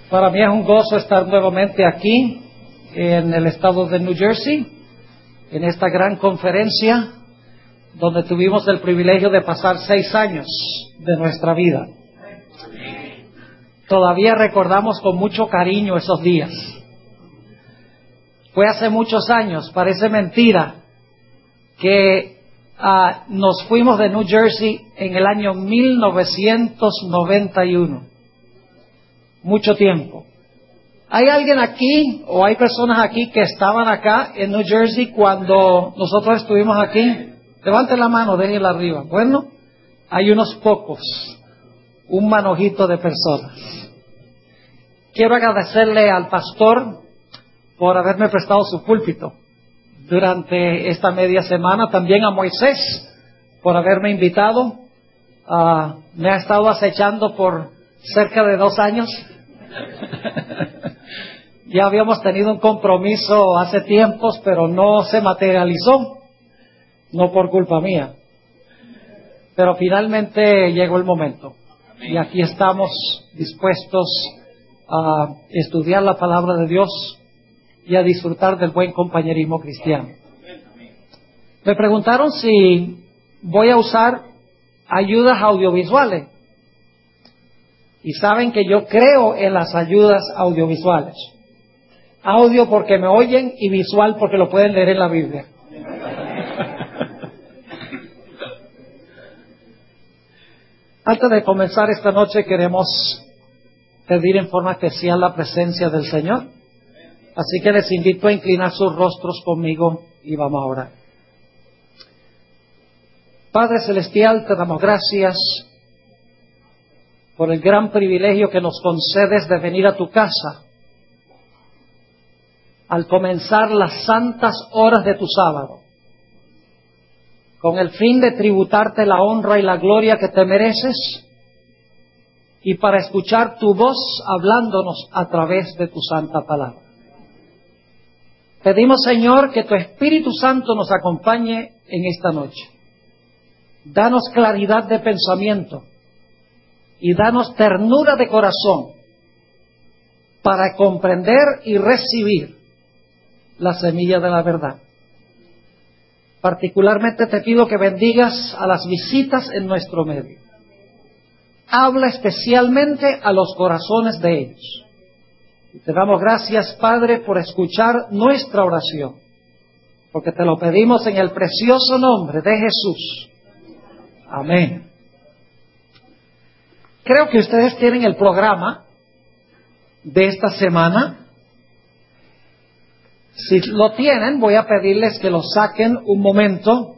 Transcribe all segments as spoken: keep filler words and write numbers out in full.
Para mí es un gozo estar nuevamente aquí en el estado de New Jersey, en esta gran conferencia donde tuvimos el privilegio de pasar seis años de nuestra vida. Todavía recordamos con mucho cariño esos días. Fue hace muchos años, parece mentira, que uh, nos fuimos de New Jersey en el año mil novecientos noventa y uno. Mucho tiempo. ¿Hay alguien aquí o hay personas aquí que estaban acá en New Jersey cuando nosotros estuvimos aquí? Levanten la mano, déjenla arriba. Bueno, hay unos pocos, un manojito de personas. Quiero agradecerle al pastor por haberme prestado su púlpito durante esta media semana. También a Moisés por haberme invitado. Uh, me ha estado acechando por cerca de dos años. Ya habíamos tenido un compromiso hace tiempos, pero no se materializó. No por culpa mía. Pero finalmente llegó el momento. Y aquí estamos dispuestos a estudiar la palabra de Dios y a disfrutar del buen compañerismo cristiano. Me preguntaron si voy a usar ayudas audiovisuales. Y saben que yo creo en las ayudas audiovisuales. Audio porque me oyen y visual porque lo pueden leer en la Biblia. Antes de comenzar esta noche queremos pedir en forma especial la presencia del Señor. Así que les invito a inclinar sus rostros conmigo y vamos a orar. Padre Celestial, te damos gracias por el gran privilegio que nos concedes de venir a tu casa al comenzar las santas horas de tu sábado, con el fin de tributarte la honra y la gloria que te mereces y para escuchar tu voz hablándonos a través de tu santa palabra. Pedimos, Señor, que tu Espíritu Santo nos acompañe en esta noche. Danos claridad de pensamiento y danos ternura de corazón para comprender y recibir la semilla de la verdad. Particularmente te pido que bendigas a las visitas en nuestro medio. Habla especialmente a los corazones de ellos. Y te damos gracias, Padre, por escuchar nuestra oración, porque te lo pedimos en el precioso nombre de Jesús. Amén. Creo que ustedes tienen el programa de esta semana. Si lo tienen, voy a pedirles que lo saquen un momento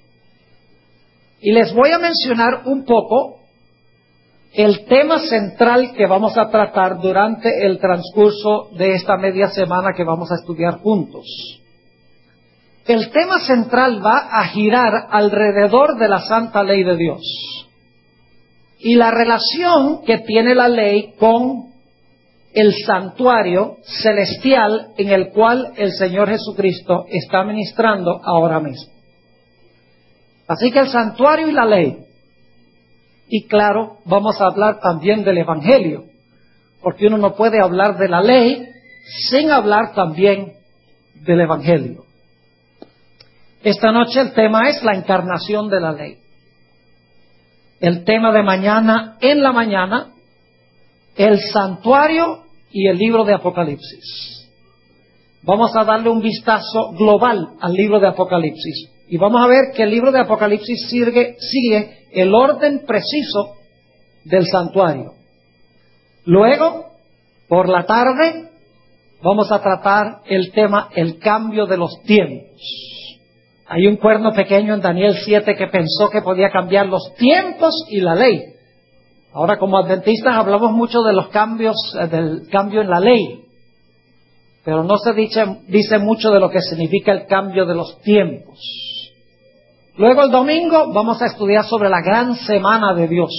y les voy a mencionar un poco el tema central que vamos a tratar durante el transcurso de esta media semana que vamos a estudiar juntos. El tema central va a girar alrededor de la santa ley de Dios y la relación que tiene la ley con el santuario celestial en el cual el Señor Jesucristo está ministrando ahora mismo. Así que el santuario y la ley. Y claro, vamos a hablar también del Evangelio, porque uno no puede hablar de la ley sin hablar también del Evangelio. Esta noche el tema es la encarnación de la ley. El tema de mañana, en la mañana, el santuario y el libro de Apocalipsis. Vamos a darle un vistazo global al libro de Apocalipsis. Y vamos a ver que el libro de Apocalipsis sigue, sigue el orden preciso del santuario. Luego, por la tarde, vamos a tratar el tema, el cambio de los tiempos. Hay un cuerno pequeño en Daniel siete que pensó que podía cambiar los tiempos y la ley. Ahora, como adventistas, hablamos mucho de los cambios, del cambio en la ley. Pero no se dice, dice mucho de lo que significa el cambio de los tiempos. Luego, el domingo, vamos a estudiar sobre la gran semana de Dios.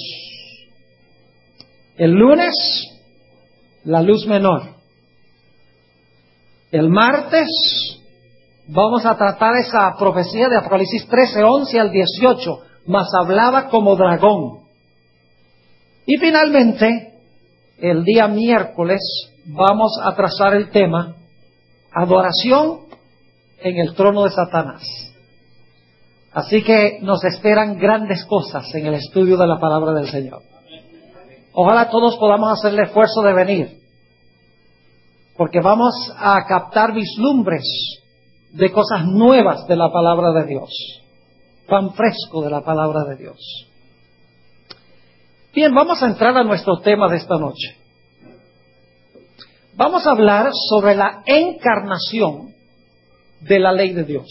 El lunes, la luz menor. El martes, vamos a tratar esa profecía de Apocalipsis trece, once al dieciocho. Mas hablaba como dragón. Y finalmente, el día miércoles vamos a trazar el tema adoración en el trono de Satanás. Así que nos esperan grandes cosas en el estudio de la palabra del Señor. Ojalá todos podamos hacer el esfuerzo de venir, porque vamos a captar vislumbres de cosas nuevas de la palabra de Dios, pan fresco de la palabra de Dios. Bien, vamos a entrar a nuestro tema de esta noche. Vamos a hablar sobre la encarnación de la ley de Dios.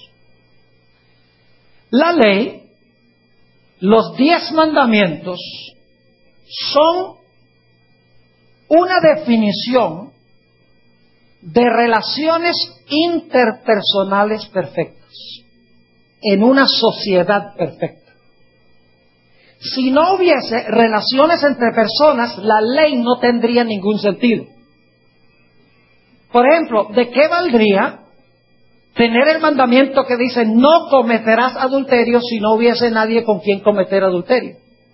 La ley, los diez mandamientos, son una definición de relaciones interpersonales perfectas en una sociedad perfecta. Si no hubiese relaciones entre personas, la ley no tendría ningún sentido. Por ejemplo, ¿de qué valdría tener el mandamiento que dice no cometerás adulterio si no hubiese nadie con quien cometer adulterio?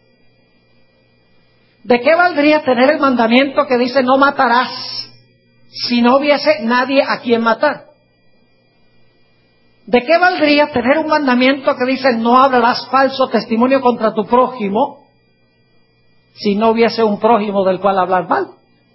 ¿De qué valdría tener el mandamiento que dice no matarás si no hubiese nadie a quien matar? ¿De qué valdría tener un mandamiento que dice no hablarás falso testimonio contra tu prójimo si no hubiese un prójimo del cual hablar mal?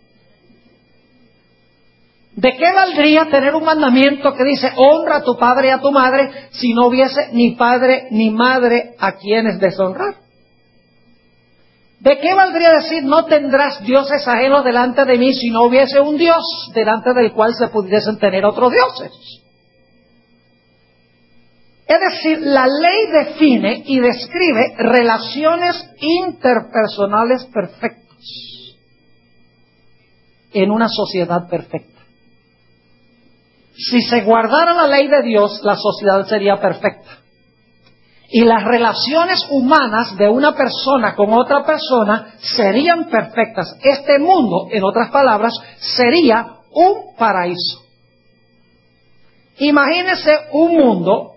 ¿De qué valdría tener un mandamiento que dice honra a tu padre y a tu madre si no hubiese ni padre ni madre a quienes deshonrar? ¿De qué valdría decir no tendrás dioses ajenos delante de mí si no hubiese un Dios delante del cual se pudiesen tener otros dioses? Es decir, la ley define y describe relaciones interpersonales perfectas en una sociedad perfecta. Si se guardara la ley de Dios, la sociedad sería perfecta. Y las relaciones humanas de una persona con otra persona serían perfectas. Este mundo, en otras palabras, sería un paraíso. Imagínese un mundo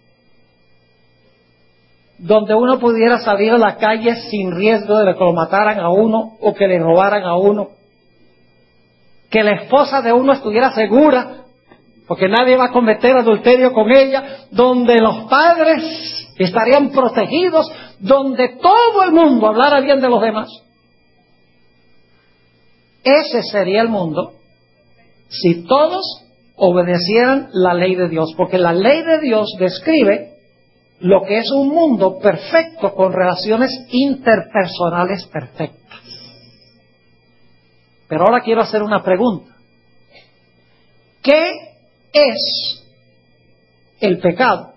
donde uno pudiera salir a la calle sin riesgo de que lo mataran a uno o que le robaran a uno. Que la esposa de uno estuviera segura, porque nadie va a cometer adulterio con ella, donde los padres estarían protegidos, donde todo el mundo hablara bien de los demás. Ese sería el mundo si todos obedecieran la ley de Dios, porque la ley de Dios describe lo que es un mundo perfecto con relaciones interpersonales perfectas. Pero ahora quiero hacer una pregunta. ¿Qué es el pecado?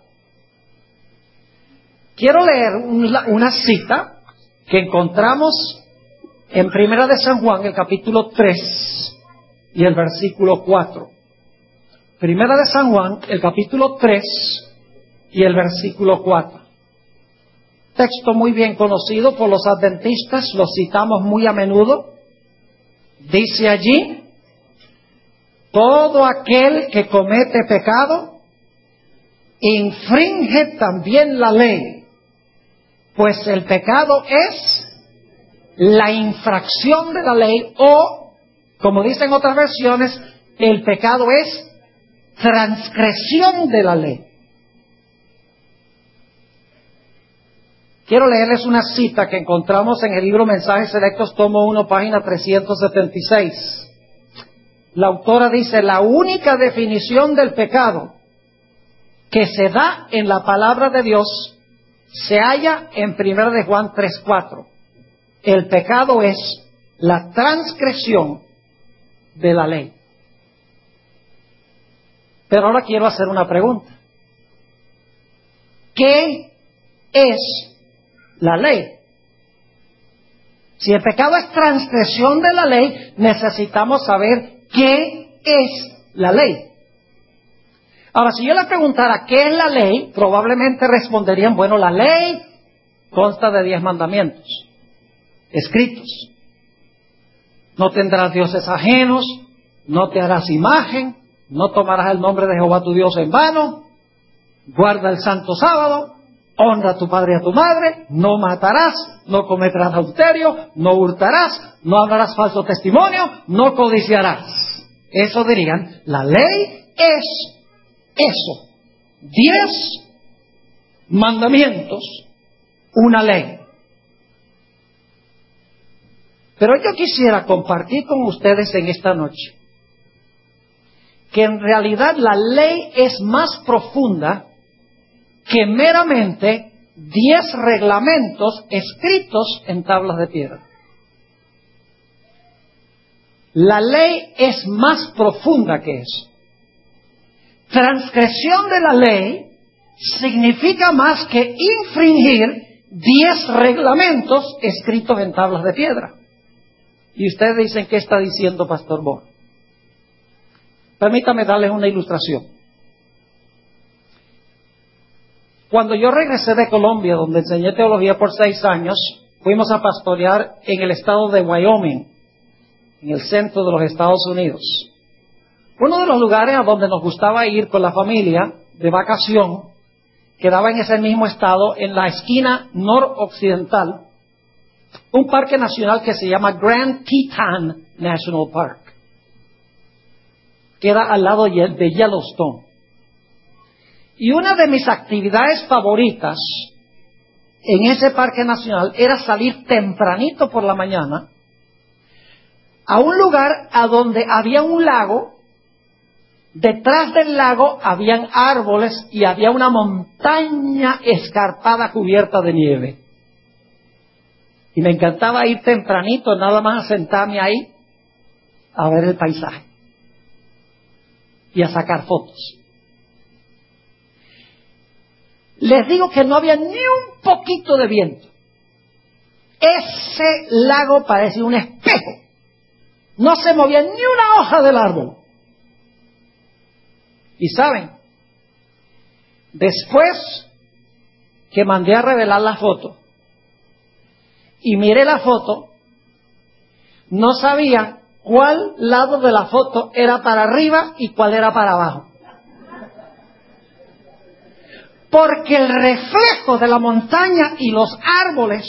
Quiero leer una, una cita que encontramos en Primera de San Juan, el capítulo tres y el versículo cuatro. Primera de San Juan, el capítulo tres y el versículo cuatro. Texto muy bien conocido por los adventistas, lo citamos muy a menudo. Dice allí: todo aquel que comete pecado infringe también la ley, pues el pecado es la infracción de la ley, o, como dicen otras versiones, el pecado es transgresión de la ley. Quiero leerles una cita que encontramos en el libro Mensajes Selectos, tomo uno, página trescientos setenta y seis. La autora dice: la única definición del pecado que se da en la palabra de Dios se halla en Primera de Juan tres cuatro. El pecado es la transgresión de la ley. Pero ahora quiero hacer una pregunta. ¿Qué es la ley? Si el pecado es transgresión de la ley, necesitamos saber qué es la ley. Ahora, si yo le preguntara qué es la ley, probablemente responderían: bueno, la ley consta de diez mandamientos escritos. No tendrás dioses ajenos, no te harás imagen, no tomarás el nombre de Jehová tu Dios en vano, guarda el santo sábado. honra a tu padre y a tu madre, no matarás, no cometerás adulterio, no hurtarás, no hablarás falso testimonio, no codiciarás. Eso dirían, la ley es eso. Diez mandamientos, una ley. Pero yo quisiera compartir con ustedes en esta noche que en realidad la ley es más profunda que meramente diez reglamentos escritos en tablas de piedra. La ley es más profunda que eso. Transgresión de la ley significa más que infringir diez reglamentos escritos en tablas de piedra. Y ustedes dicen, ¿qué está diciendo Pastor Bo? Permítame darles una ilustración. Cuando yo regresé de Colombia, donde enseñé teología por seis años, fuimos a pastorear en el estado de Wyoming, en el centro de los Estados Unidos. Uno de los lugares a donde nos gustaba ir con la familia de vacación quedaba en ese mismo estado, en la esquina noroccidental, un parque nacional que se llama Grand Teton National Park. Queda al lado de Yellowstone. Y una de mis actividades favoritas en ese parque nacional era salir tempranito por la mañana a un lugar a donde había un lago. Detrás del lago habían árboles y había una montaña escarpada cubierta de nieve. Y me encantaba ir tempranito, nada más a sentarme ahí a ver el paisaje y a sacar fotos. Les digo que no había ni un poquito de viento. Ese lago parecía un espejo. No se movía ni una hoja del árbol. Y saben, después que mandé a revelar la foto y miré la foto, no sabía cuál lado de la foto era para arriba y cuál era para abajo. Porque el reflejo de la montaña y los árboles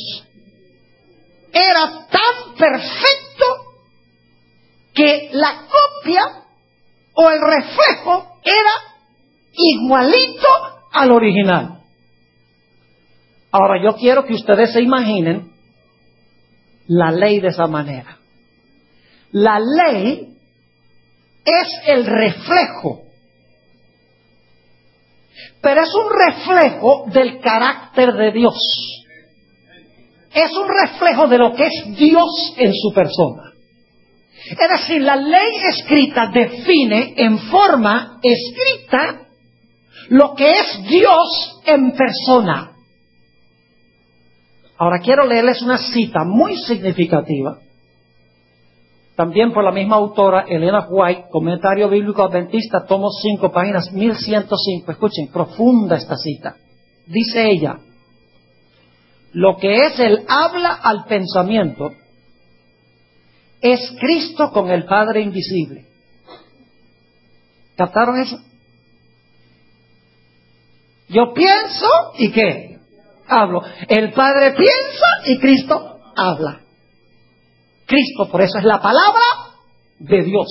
era tan perfecto que la copia o el reflejo era igualito al original. Ahora yo quiero que ustedes se imaginen la ley de esa manera. La ley es el reflejo, pero es un reflejo del carácter de Dios. Es un reflejo de lo que es Dios en su persona. Es decir, la ley escrita define en forma escrita lo que es Dios en persona. Ahora quiero leerles una cita muy significativa, también por la misma autora, Elena White, Comentario Bíblico Adventista, tomo cinco, páginas mil ciento cinco. Escuchen, profunda esta cita. Dice ella, lo que es el habla al pensamiento es Cristo con el Padre invisible. ¿Captaron eso? Yo pienso y ¿qué? Hablo. El Padre piensa y Cristo habla. Cristo, por eso es la palabra de Dios.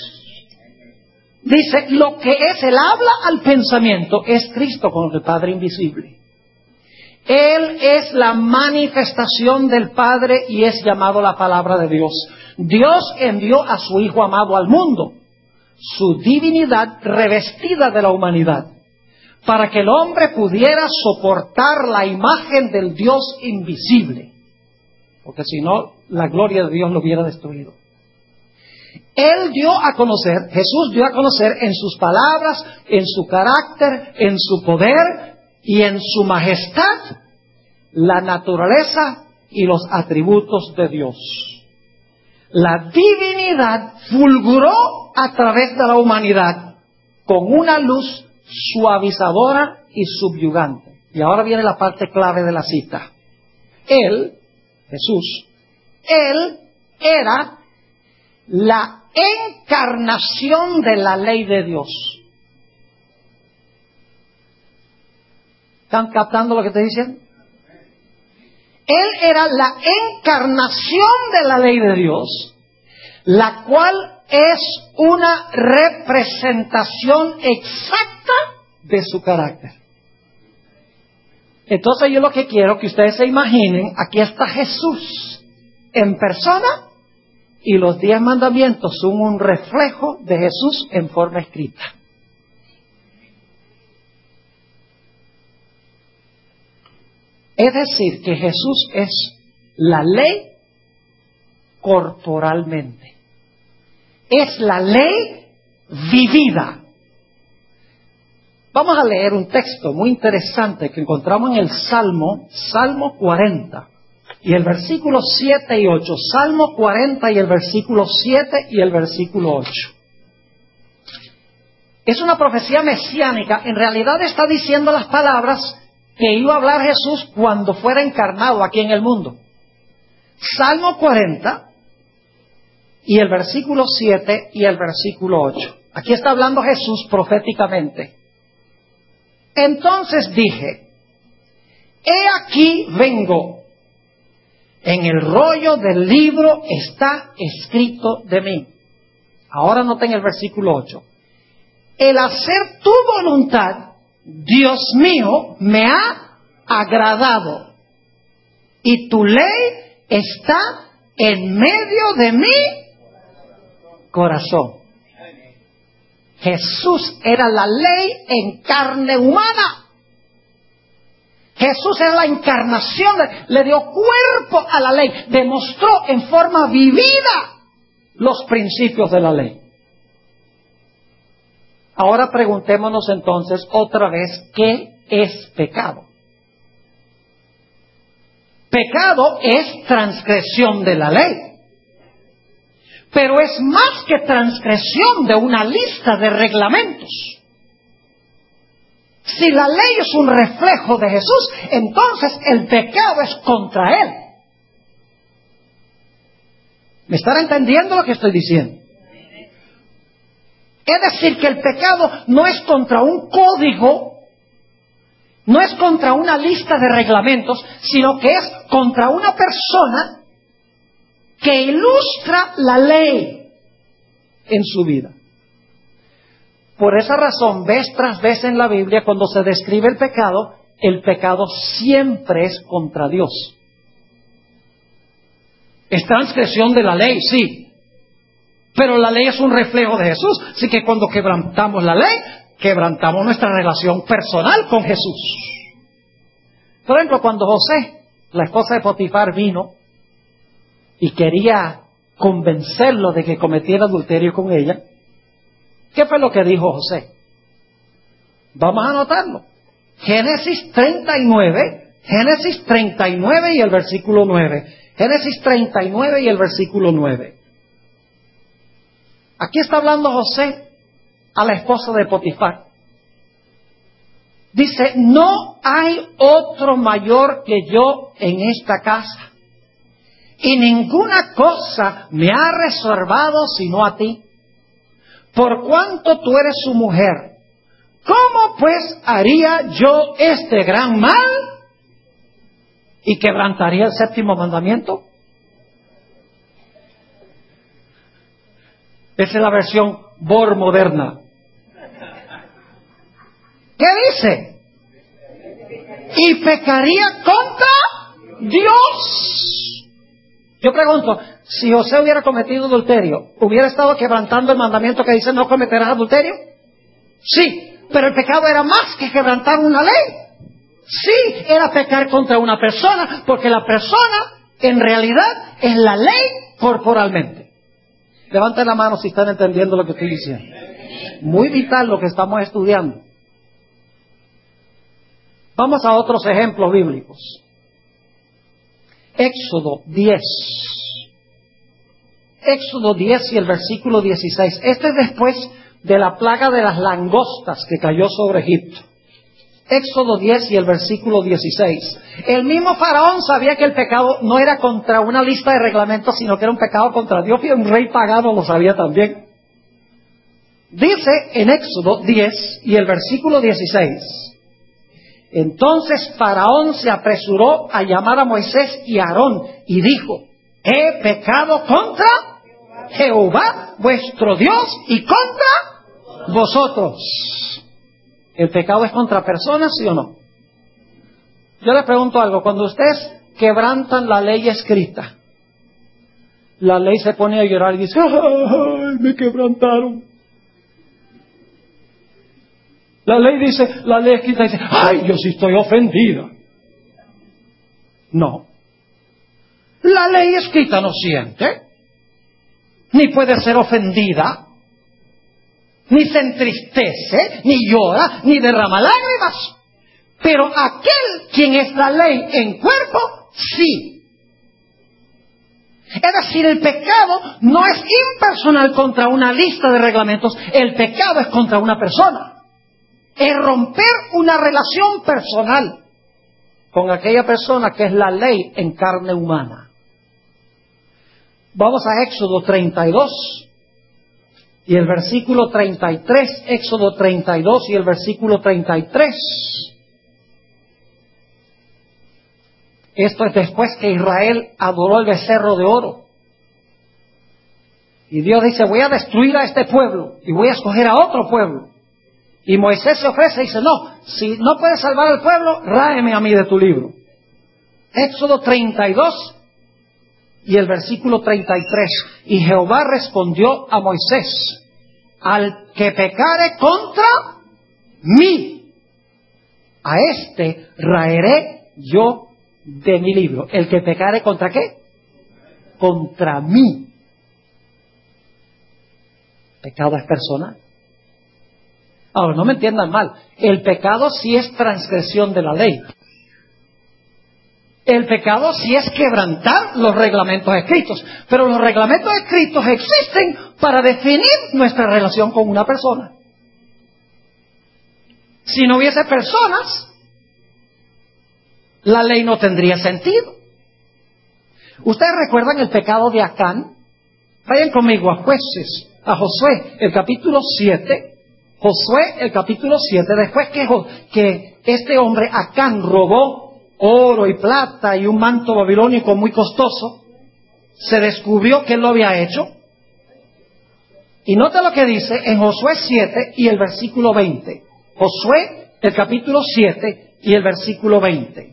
Dice, lo que es el habla al pensamiento es Cristo con el Padre invisible. Él es la manifestación del Padre y es llamado la palabra de Dios. Dios envió a su Hijo amado al mundo, su divinidad revestida de la humanidad, para que el hombre pudiera soportar la imagen del Dios invisible, porque si no, la gloria de Dios lo hubiera destruido. Él dio a conocer, Jesús dio a conocer en sus palabras, en su carácter, en su poder y en su majestad, la naturaleza y los atributos de Dios. La divinidad fulguró a través de la humanidad con una luz suavizadora y subyugante. Y ahora viene la parte clave de la cita. Él, Jesús, Él era la encarnación de la ley de Dios. ¿Están captando lo que estoy diciendo? Él era la encarnación de la ley de Dios, la cual es una representación exacta de su carácter. Entonces yo lo que quiero que ustedes se imaginen, aquí está Jesús en persona y los diez mandamientos son un reflejo de Jesús en forma escrita. Es decir, que Jesús es la ley corporalmente. Es la ley vivida. Vamos a leer un texto muy interesante que encontramos en el Salmo, Salmo cuarenta, y el versículo siete y ocho. Salmo cuarenta y el versículo siete y el versículo ocho. Es una profecía mesiánica. En realidad está diciendo las palabras que iba a hablar Jesús cuando fuera encarnado aquí en el mundo. Salmo cuarenta y el versículo siete y el versículo ocho. Aquí está hablando Jesús proféticamente. Entonces dije, he aquí vengo, en el rollo del libro está escrito de mí. Ahora noten el versículo ocho. El hacer tu voluntad, Dios mío, me ha agradado, y tu ley está en medio de mi corazón. Jesús era la ley en carne humana. Jesús era la encarnación, le dio cuerpo a la ley, demostró en forma vivida los principios de la ley. Ahora preguntémonos entonces otra vez, ¿qué es pecado? Pecado es transgresión de la ley. Pero es más que transgresión de una lista de reglamentos. Si la ley es un reflejo de Jesús, entonces el pecado es contra Él. ¿Me están entendiendo lo que estoy diciendo? Es decir, que el pecado no es contra un código, no es contra una lista de reglamentos, sino que es contra una persona que ilustra la ley en su vida. Por esa razón, vez tras vez en la Biblia, cuando se describe el pecado, el pecado siempre es contra Dios. Es transgresión de la ley, sí. Pero la ley es un reflejo de Jesús. Así que cuando quebrantamos la ley, quebrantamos nuestra relación personal con Jesús. Por ejemplo, cuando José, la esposa de Potifar, vino y quería convencerlo de que cometiera adulterio con ella, ¿qué fue lo que dijo José? Vamos a anotarlo. Génesis treinta y nueve, Génesis treinta y nueve y el versículo nueve. Génesis treinta y nueve y el versículo nueve. Aquí está hablando José a la esposa de Potifar. Dice, no hay otro mayor que yo en esta casa, y ninguna cosa me ha reservado sino a ti, por cuanto tú eres su mujer. ¿Cómo pues haría yo este gran mal y quebrantaría el séptimo mandamiento? Esa es la versión Bor moderna. ¿Qué dice? Y pecaría contra Dios. Yo pregunto, si José hubiera cometido adulterio, ¿hubiera estado quebrantando el mandamiento que dice no cometerás adulterio? Sí, pero el pecado era más que quebrantar una ley. Sí, era pecar contra una persona, porque la persona en realidad es la ley corporalmente. Levanten la mano si están entendiendo lo que estoy diciendo. Muy vital lo que estamos estudiando. Vamos a otros ejemplos bíblicos. Éxodo diez. Éxodo diez y el versículo dieciséis. Este es después de la plaga de las langostas que cayó sobre Egipto. Éxodo diez y el versículo dieciséis. El mismo faraón sabía que el pecado no era contra una lista de reglamentos, sino que era un pecado contra Dios, y un rey pagano lo sabía también. Dice en Éxodo diez y el versículo dieciséis, Entonces Faraón se apresuró a llamar a Moisés y a Aarón y dijo: he pecado contra Jehová vuestro Dios y contra vosotros. ¿El pecado es contra personas, sí o no? Yo le pregunto algo. Cuando ustedes quebrantan la ley escrita, la ley se pone a llorar y dice: ¡ay, me quebrantaron! La ley dice, la ley escrita dice: ¡ay, yo sí estoy ofendida! No. La ley escrita no siente, ni puede ser ofendida, ni se entristece, ni llora, ni derrama lágrimas. Pero aquel quien es la ley en cuerpo, sí. Es decir, el pecado no es impersonal contra una lista de reglamentos, el pecado es contra una persona. Es romper una relación personal con aquella persona que es la ley en carne humana. Vamos a Éxodo treinta y dos y el versículo treinta y tres, Éxodo treinta y dos y el versículo treinta y tres. Esto es después que Israel adoró el becerro de oro. Y Dios dice: voy a destruir a este pueblo y voy a escoger a otro pueblo. Y Moisés se ofrece y dice: no, si no puedes salvar al pueblo, ráeme a mí de tu libro. Éxodo treinta y dos y el versículo treinta y tres. Y Jehová respondió a Moisés: al que pecare contra mí, a este raeré yo de mi libro. ¿El que pecare contra qué? Contra mí. Pecado es personal. Ahora, no me entiendan mal. El pecado sí es transgresión de la ley. El pecado sí es quebrantar los reglamentos escritos. Pero los reglamentos escritos existen para definir nuestra relación con una persona. Si no hubiese personas, la ley no tendría sentido. ¿Ustedes recuerdan el pecado de Acán? Vayan conmigo a Jueces, a Josué, el capítulo siete. Josué, el capítulo siete. Después que, que este hombre Acán robó oro y plata y un manto babilónico muy costoso, se descubrió que él lo había hecho. Y nota lo que dice en Josué siete y el versículo veinte. Josué, el capítulo siete y el versículo veinte.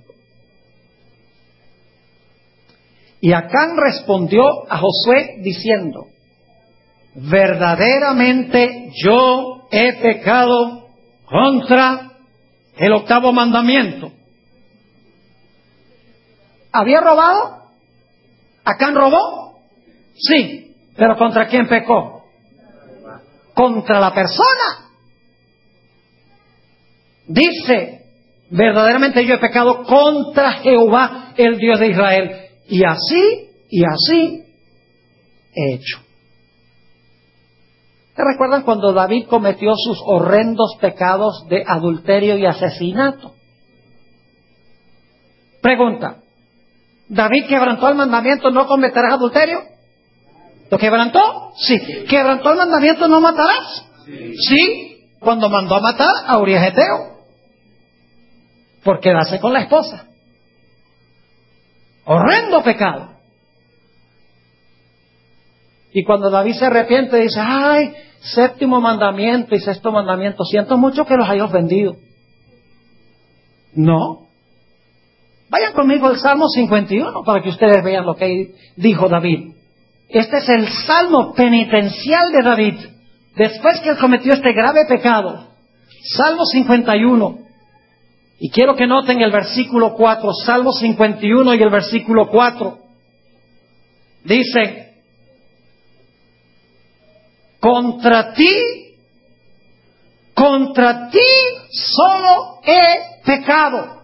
Y Acán respondió a Josué diciendo: verdaderamente yo he pecado contra el octavo mandamiento. ¿Había robado? ¿Acán robó? Sí, pero ¿contra quién pecó? Contra la persona. Dice: verdaderamente yo he pecado contra Jehová, el Dios de Israel. Y así, y así he hecho. ¿Se recuerdan cuando David cometió sus horrendos pecados de adulterio y asesinato? Pregunta: ¿David quebrantó el mandamiento no cometerás adulterio? ¿Lo quebrantó? Sí. ¿Quebrantó el mandamiento no matarás? Sí. Sí, cuando mandó a matar a Urías Eteo por quedarse con la esposa. Horrendo pecado. Y cuando David se arrepiente dice: ay, séptimo mandamiento y sexto mandamiento, siento mucho que los haya ofendido. No. Vayan conmigo al Salmo cincuenta y uno para que ustedes vean lo que dijo David. Este es el salmo penitencial de David, después que él cometió este grave pecado. Salmo cincuenta y uno. Y quiero que noten el versículo cuatro, Salmo cincuenta y uno y el versículo cuatro. Dice: contra ti, contra ti solo he pecado.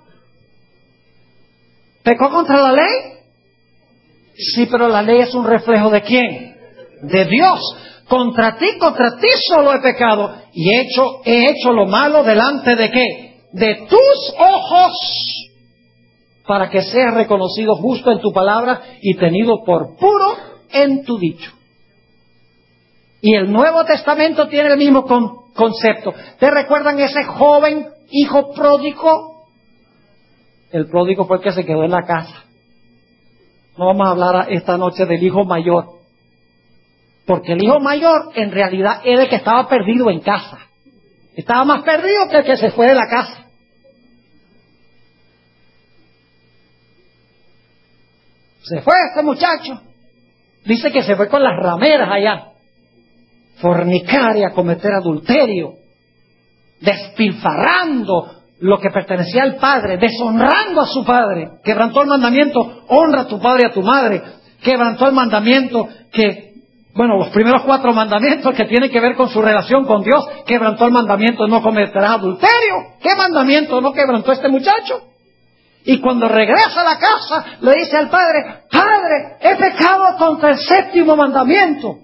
¿Pecó contra la ley? Sí, pero la ley es un reflejo ¿de quién? De Dios. Contra ti, contra ti solo he pecado y he hecho, he hecho lo malo delante de ¿qué? De tus ojos, para que seas reconocido justo en tu palabra y tenido por puro en tu dicho. Y el Nuevo Testamento tiene el mismo con, concepto. ¿Te recuerdan ese joven hijo pródigo El pródigo fue el que se quedó en la casa. No vamos a hablar esta noche del hijo mayor. Porque el hijo mayor en realidad era el que estaba perdido en casa. Estaba más perdido que el que se fue de la casa. Se fue este muchacho. Dice que se fue con las rameras allá. Fornicar y a cometer adulterio. Despilfarrando lo que pertenecía al padre. Deshonrando a su padre. Quebrantó el mandamiento. Honra a tu padre y a tu madre. Quebrantó el mandamiento que... Bueno, los primeros cuatro mandamientos que tienen que ver con su relación con Dios. Quebrantó el mandamiento, no cometerás adulterio. ¿Qué mandamiento no quebrantó este muchacho? Y cuando regresa a la casa, le dice al padre, Padre, he pecado contra el séptimo mandamiento.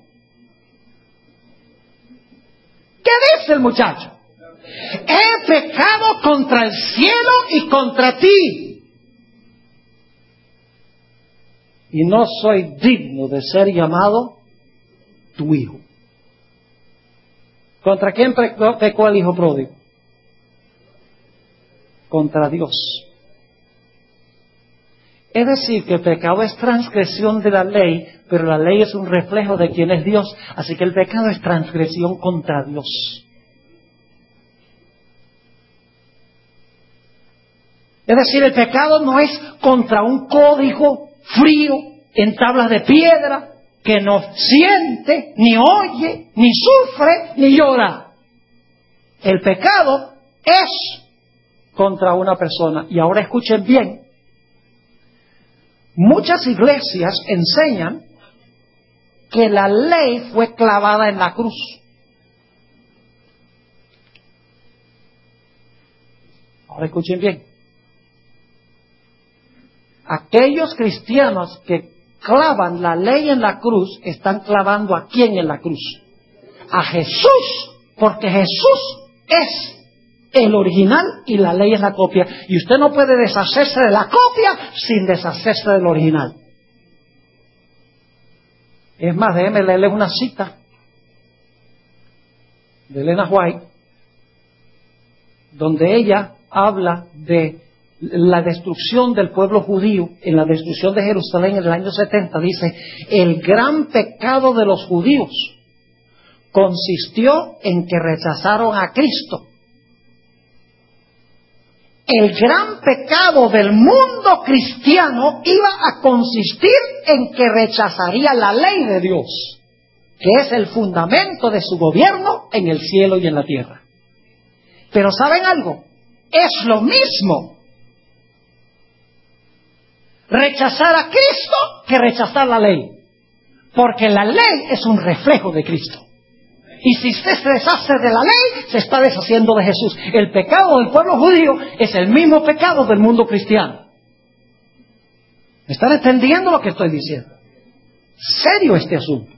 ¿Qué dice el muchacho? He pecado contra el cielo y contra ti. Y no soy digno de ser llamado tu hijo. ¿Contra quién pecó el hijo pródigo? Contra Dios. Es decir, que el pecado es transgresión de la ley, pero la ley es un reflejo de quién es Dios. Así que el pecado es transgresión contra Dios. Es decir, el pecado no es contra un código frío en tablas de piedra, que no siente, ni oye, ni sufre, ni llora. El pecado es contra una persona. Y ahora escuchen bien. Muchas iglesias enseñan que la ley fue clavada en la cruz. Ahora escuchen bien. Aquellos cristianos que clavan la ley en la cruz, están clavando ¿a quién en la cruz? A Jesús, porque Jesús es el original y la ley es la copia. Y usted no puede deshacerse de la copia sin deshacerse del original. Es más, déjeme leerles una cita de Elena White, donde ella habla de la destrucción del pueblo judío, en la destrucción de Jerusalén en el año setenta, dice, el gran pecado de los judíos consistió en que rechazaron a Cristo. El gran pecado del mundo cristiano iba a consistir en que rechazaría la ley de Dios, que es el fundamento de su gobierno en el cielo y en la tierra. Pero ¿saben algo? Es lo mismo rechazar a Cristo que rechazar la ley, porque la ley es un reflejo de Cristo. Y si usted se deshace de la ley, se está deshaciendo de Jesús. El pecado del pueblo judío es el mismo pecado del mundo cristiano. ¿Me están entendiendo lo que estoy diciendo? Serio este asunto.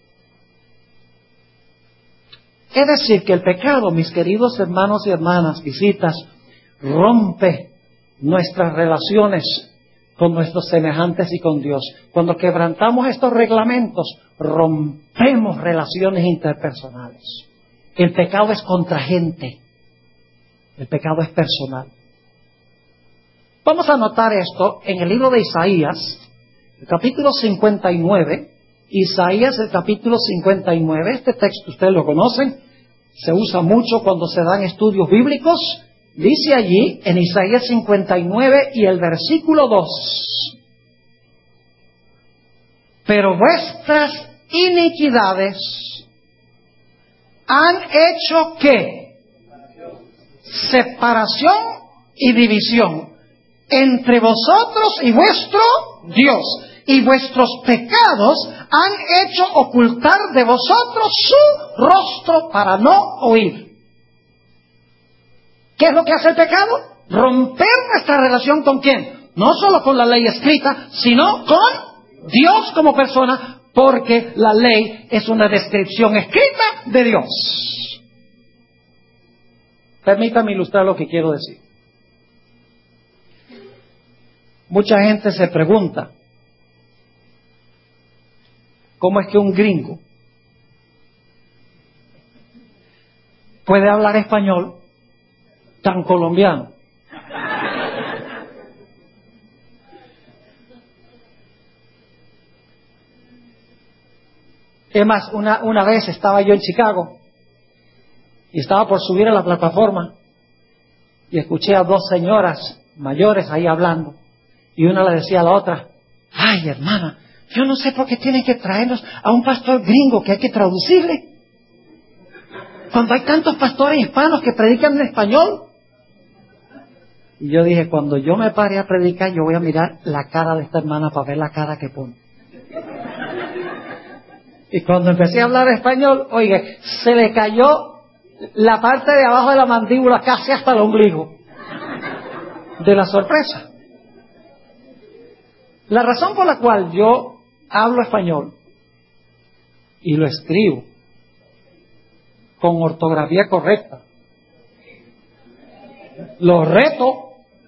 Es decir, que el pecado, mis queridos hermanos y hermanas, visitas, rompe nuestras relaciones con nuestros semejantes y con Dios. Cuando quebrantamos estos reglamentos, rompemos relaciones interpersonales. El pecado es contra gente. El pecado es personal. Vamos a notar esto en el libro de Isaías, el capítulo cincuenta y nueve. Isaías, el capítulo cincuenta y nueve. Este texto ustedes lo conocen. Se usa mucho cuando se dan estudios bíblicos. Dice allí, en Isaías cincuenta y nueve y el versículo dos, pero vuestras iniquidades han hecho ¿qué? Separación y división entre vosotros y vuestro Dios, y vuestros pecados han hecho ocultar de vosotros su rostro para no oír. ¿Qué es lo que hace el pecado? Romper nuestra relación ¿con quién? No solo con la ley escrita, sino con Dios como persona, porque la ley es una descripción escrita de Dios. Permítame ilustrar lo que quiero decir. Mucha gente se pregunta, ¿cómo es que un gringo puede hablar español tan colombiano? Es más, una, una vez estaba yo en Chicago y estaba por subir a la plataforma y escuché a dos señoras mayores ahí hablando y una le decía a la otra: ay, hermana, yo no sé por qué tienen que traernos a un pastor gringo que hay que traducirle cuando hay tantos pastores hispanos que predican en español. Y yo dije, cuando yo me pare a predicar, yo voy a mirar la cara de esta hermana para ver la cara que pone. Y cuando empecé a hablar español, oiga, se le cayó la parte de abajo de la mandíbula casi hasta el ombligo de la sorpresa. La razón por la cual yo hablo español y lo escribo con ortografía correcta, lo reto,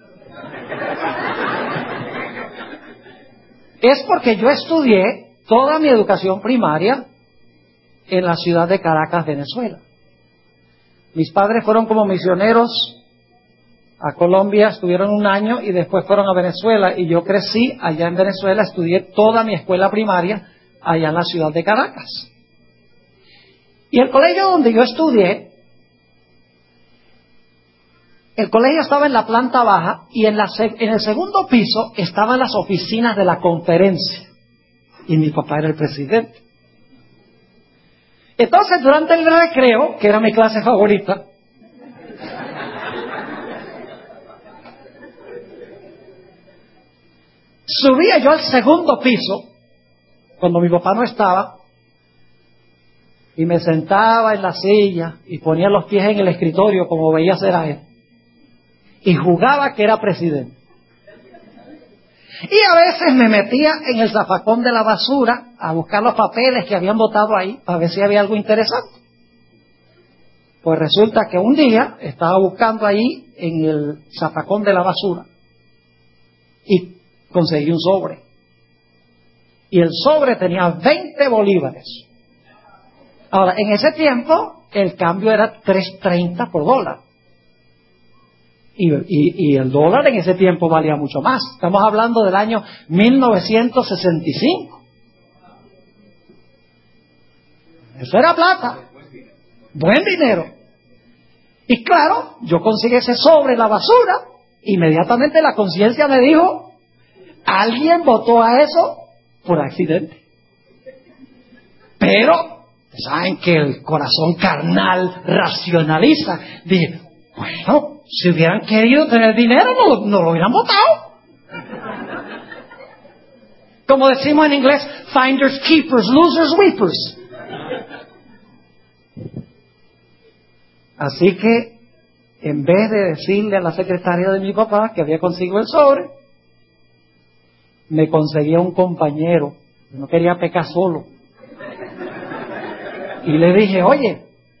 es porque yo estudié toda mi educación primaria en la ciudad de Caracas, Venezuela. Mis padres fueron como misioneros a Colombia, estuvieron un año y después fueron a Venezuela, y yo crecí allá en Venezuela, estudié toda mi escuela primaria allá en la ciudad de Caracas. Y el colegio donde yo estudié, el colegio estaba en la planta baja y en, la, en el segundo piso estaban las oficinas de la conferencia. Y mi papá era el presidente. Entonces, durante el recreo, que era mi clase favorita, subía yo al segundo piso, cuando mi papá no estaba, y me sentaba en la silla y ponía los pies en el escritorio como veía hacer a él. Y jugaba que era presidente. Y a veces me metía en el zafacón de la basura a buscar los papeles que habían botado ahí para ver si había algo interesante. Pues resulta que un día estaba buscando ahí en el zafacón de la basura y conseguí un sobre. Y el sobre tenía veinte bolívares. Ahora, en ese tiempo el cambio era tres treinta por dólar. Y, y, y el dólar en ese tiempo valía mucho más. Estamos hablando del año mil novecientos sesenta y cinco. Eso era plata. Buen dinero. Y claro, yo conseguí ese sobre en la basura. Inmediatamente la conciencia me dijo: alguien botó a eso por accidente. Pero, saben que el corazón carnal racionaliza. Dije, bueno, si hubieran querido tener dinero, no, no lo hubieran votado. Como decimos en inglés, finders keepers, losers weepers. Así que, en vez de decirle a la secretaria de mi papá que había conseguido el sobre, me conseguía un compañero. No quería pecar solo. Y le dije, oye,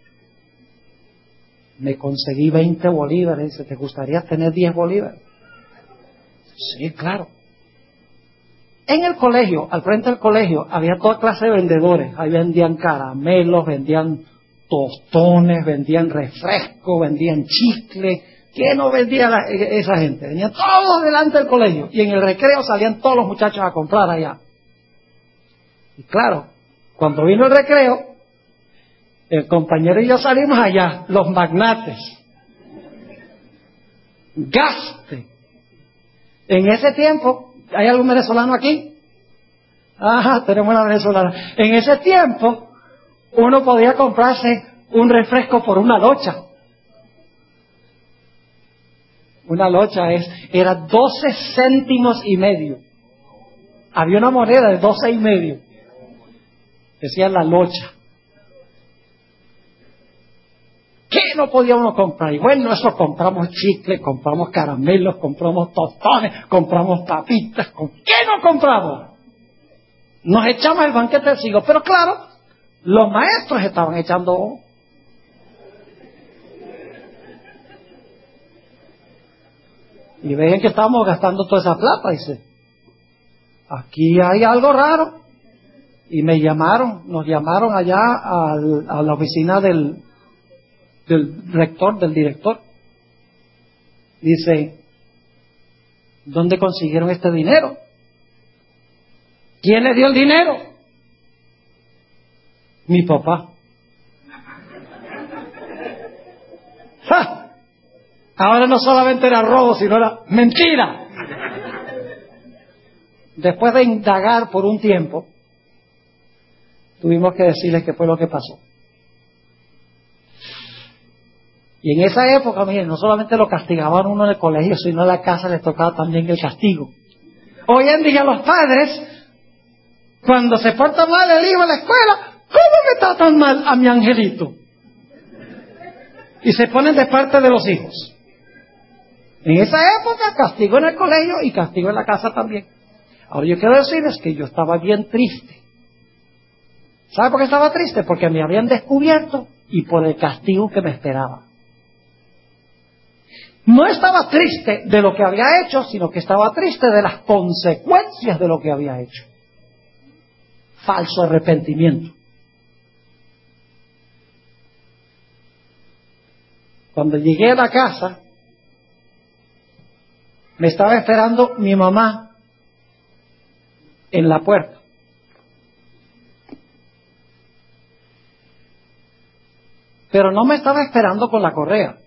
me conseguí veinte bolívares. Dice, ¿te gustaría tener diez bolívares? Sí, claro. En el colegio, al frente del colegio, había toda clase de vendedores. Ahí vendían caramelos, vendían tostones, vendían refrescos, vendían chicle. ¿Qué no vendía la, esa gente? Venían todos delante del colegio. Y en el recreo salían todos los muchachos a comprar allá. Y claro, cuando vino el recreo, el compañero y yo salimos allá, los magnates. Gaste. En ese tiempo, ¿hay algún venezolano aquí? Ajá, tenemos una venezolana. En ese tiempo, uno podía comprarse un refresco por una locha. Una locha es, era doce céntimos y medio. Había una moneda de doce y medio. Decía la locha. ¿Qué no podía uno comprar? Y bueno, eso compramos chicle, compramos caramelos, compramos tostones, compramos papitas. ¿Qué no compramos? Nos echamos el banquete del siglo. Pero claro, los maestros estaban echando. Y ven que estábamos gastando toda esa plata. Dice, aquí hay algo raro. Y me llamaron, nos llamaron allá al, a la oficina del, del rector, del director. Dice, ¿dónde consiguieron este dinero? ¿Quién le dio el dinero? Mi papá. ¡Ja! Ahora no solamente era robo, sino era mentira. Después de indagar por un tiempo, tuvimos que decirles qué fue lo que pasó. Y en esa época, miren, no solamente lo castigaban uno en el colegio, sino en la casa les tocaba también el castigo. Hoy en día los padres, cuando se porta mal el hijo en la escuela, ¿cómo me tratan mal a mi angelito? Y se ponen de parte de los hijos. En esa época, castigo en el colegio y castigo en la casa también. Ahora yo quiero decirles que yo estaba bien triste. ¿Sabe por qué estaba triste? Porque me habían descubierto y por el castigo que me esperaba. No estaba triste de lo que había hecho, sino que estaba triste de las consecuencias de lo que había hecho. Falso arrepentimiento. Cuando llegué a la casa, me estaba esperando mi mamá en la puerta. Pero no me estaba esperando con la correa,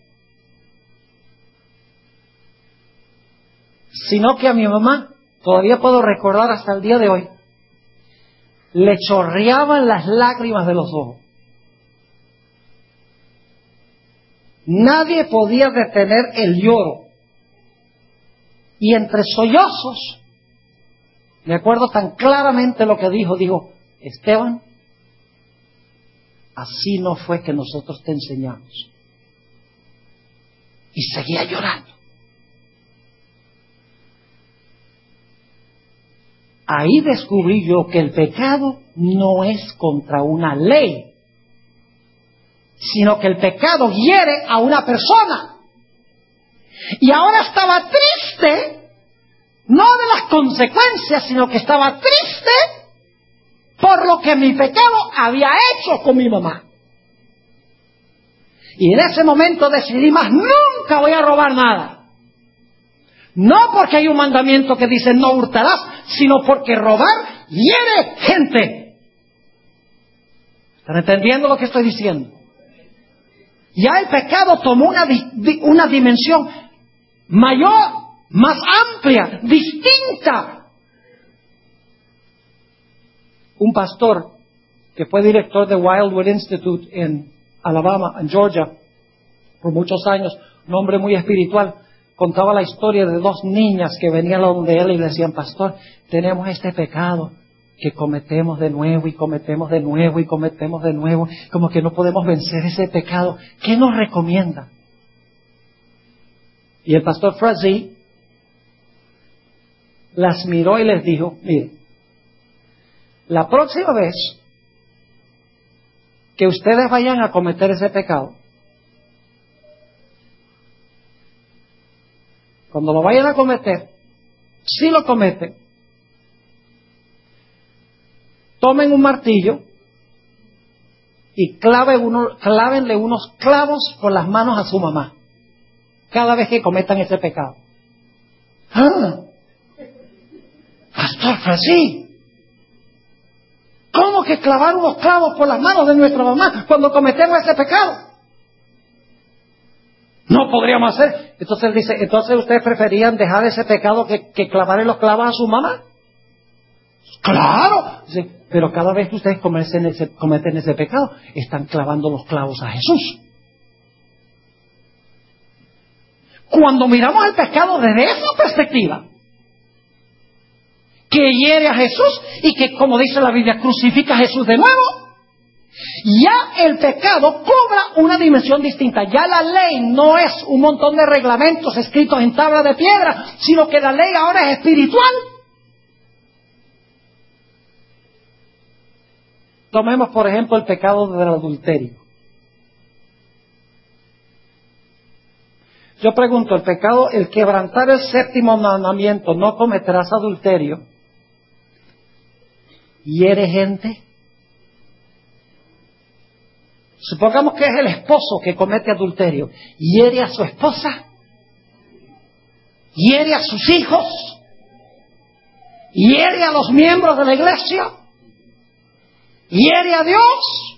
sino que a mi mamá, todavía puedo recordar hasta el día de hoy, le chorreaban las lágrimas de los ojos. Nadie podía detener el lloro. Y entre sollozos, me acuerdo tan claramente lo que dijo, dijo, Esteban, así no fue que nosotros te enseñamos. Y seguía llorando. Ahí descubrí yo que el pecado no es contra una ley, sino que el pecado hiere a una persona. Y ahora estaba triste, no de las consecuencias, sino que estaba triste por lo que mi pecado había hecho con mi mamá. Y en ese momento decidí más, nunca voy a robar nada. No porque hay un mandamiento que dice no hurtarás, sino porque robar hiere gente. ¿Están entendiendo lo que estoy diciendo? Ya el pecado tomó una, di, una dimensión mayor, más amplia, distinta. Un pastor que fue director de Wildwood Institute en Alabama, en Georgia, por muchos años, un hombre muy espiritual, contaba la historia de dos niñas que venían a donde él y le decían, pastor, tenemos este pecado que cometemos de nuevo y cometemos de nuevo y cometemos de nuevo, como que no podemos vencer ese pecado. ¿Qué nos recomienda? Y el pastor Frazee las miró y les dijo, mire, la próxima vez que ustedes vayan a cometer ese pecado, cuando lo vayan a cometer, si lo cometen, tomen un martillo y claven uno, clávenle unos clavos por las manos a su mamá cada vez que cometan ese pecado. ¡Ah! Pastor Francis, ¿cómo que clavar unos clavos por las manos de nuestra mamá cuando cometemos ese pecado? No podríamos hacer. Entonces él dice, ¿entonces ustedes preferían dejar ese pecado que, que clavarle los clavos a su mamá? ¡Claro! Dice, pero cada vez que ustedes cometen ese, cometen ese pecado, están clavando los clavos a Jesús. Cuando miramos el pecado desde esa perspectiva, que hiere a Jesús y que, como dice la Biblia, crucifica a Jesús de nuevo, ya el pecado cobra una dimensión distinta. Ya la ley no es un montón de reglamentos escritos en tabla de piedra, sino que la ley ahora es espiritual. Tomemos, por ejemplo, el pecado del adulterio. Yo pregunto, el pecado, el quebrantar el séptimo mandamiento, no cometerás adulterio, ¿hiere gente? Supongamos que es el esposo que comete adulterio, ¿hiere a su esposa? ¿Hiere a sus hijos? ¿Hiere a los miembros de la iglesia? ¿Hiere a Dios?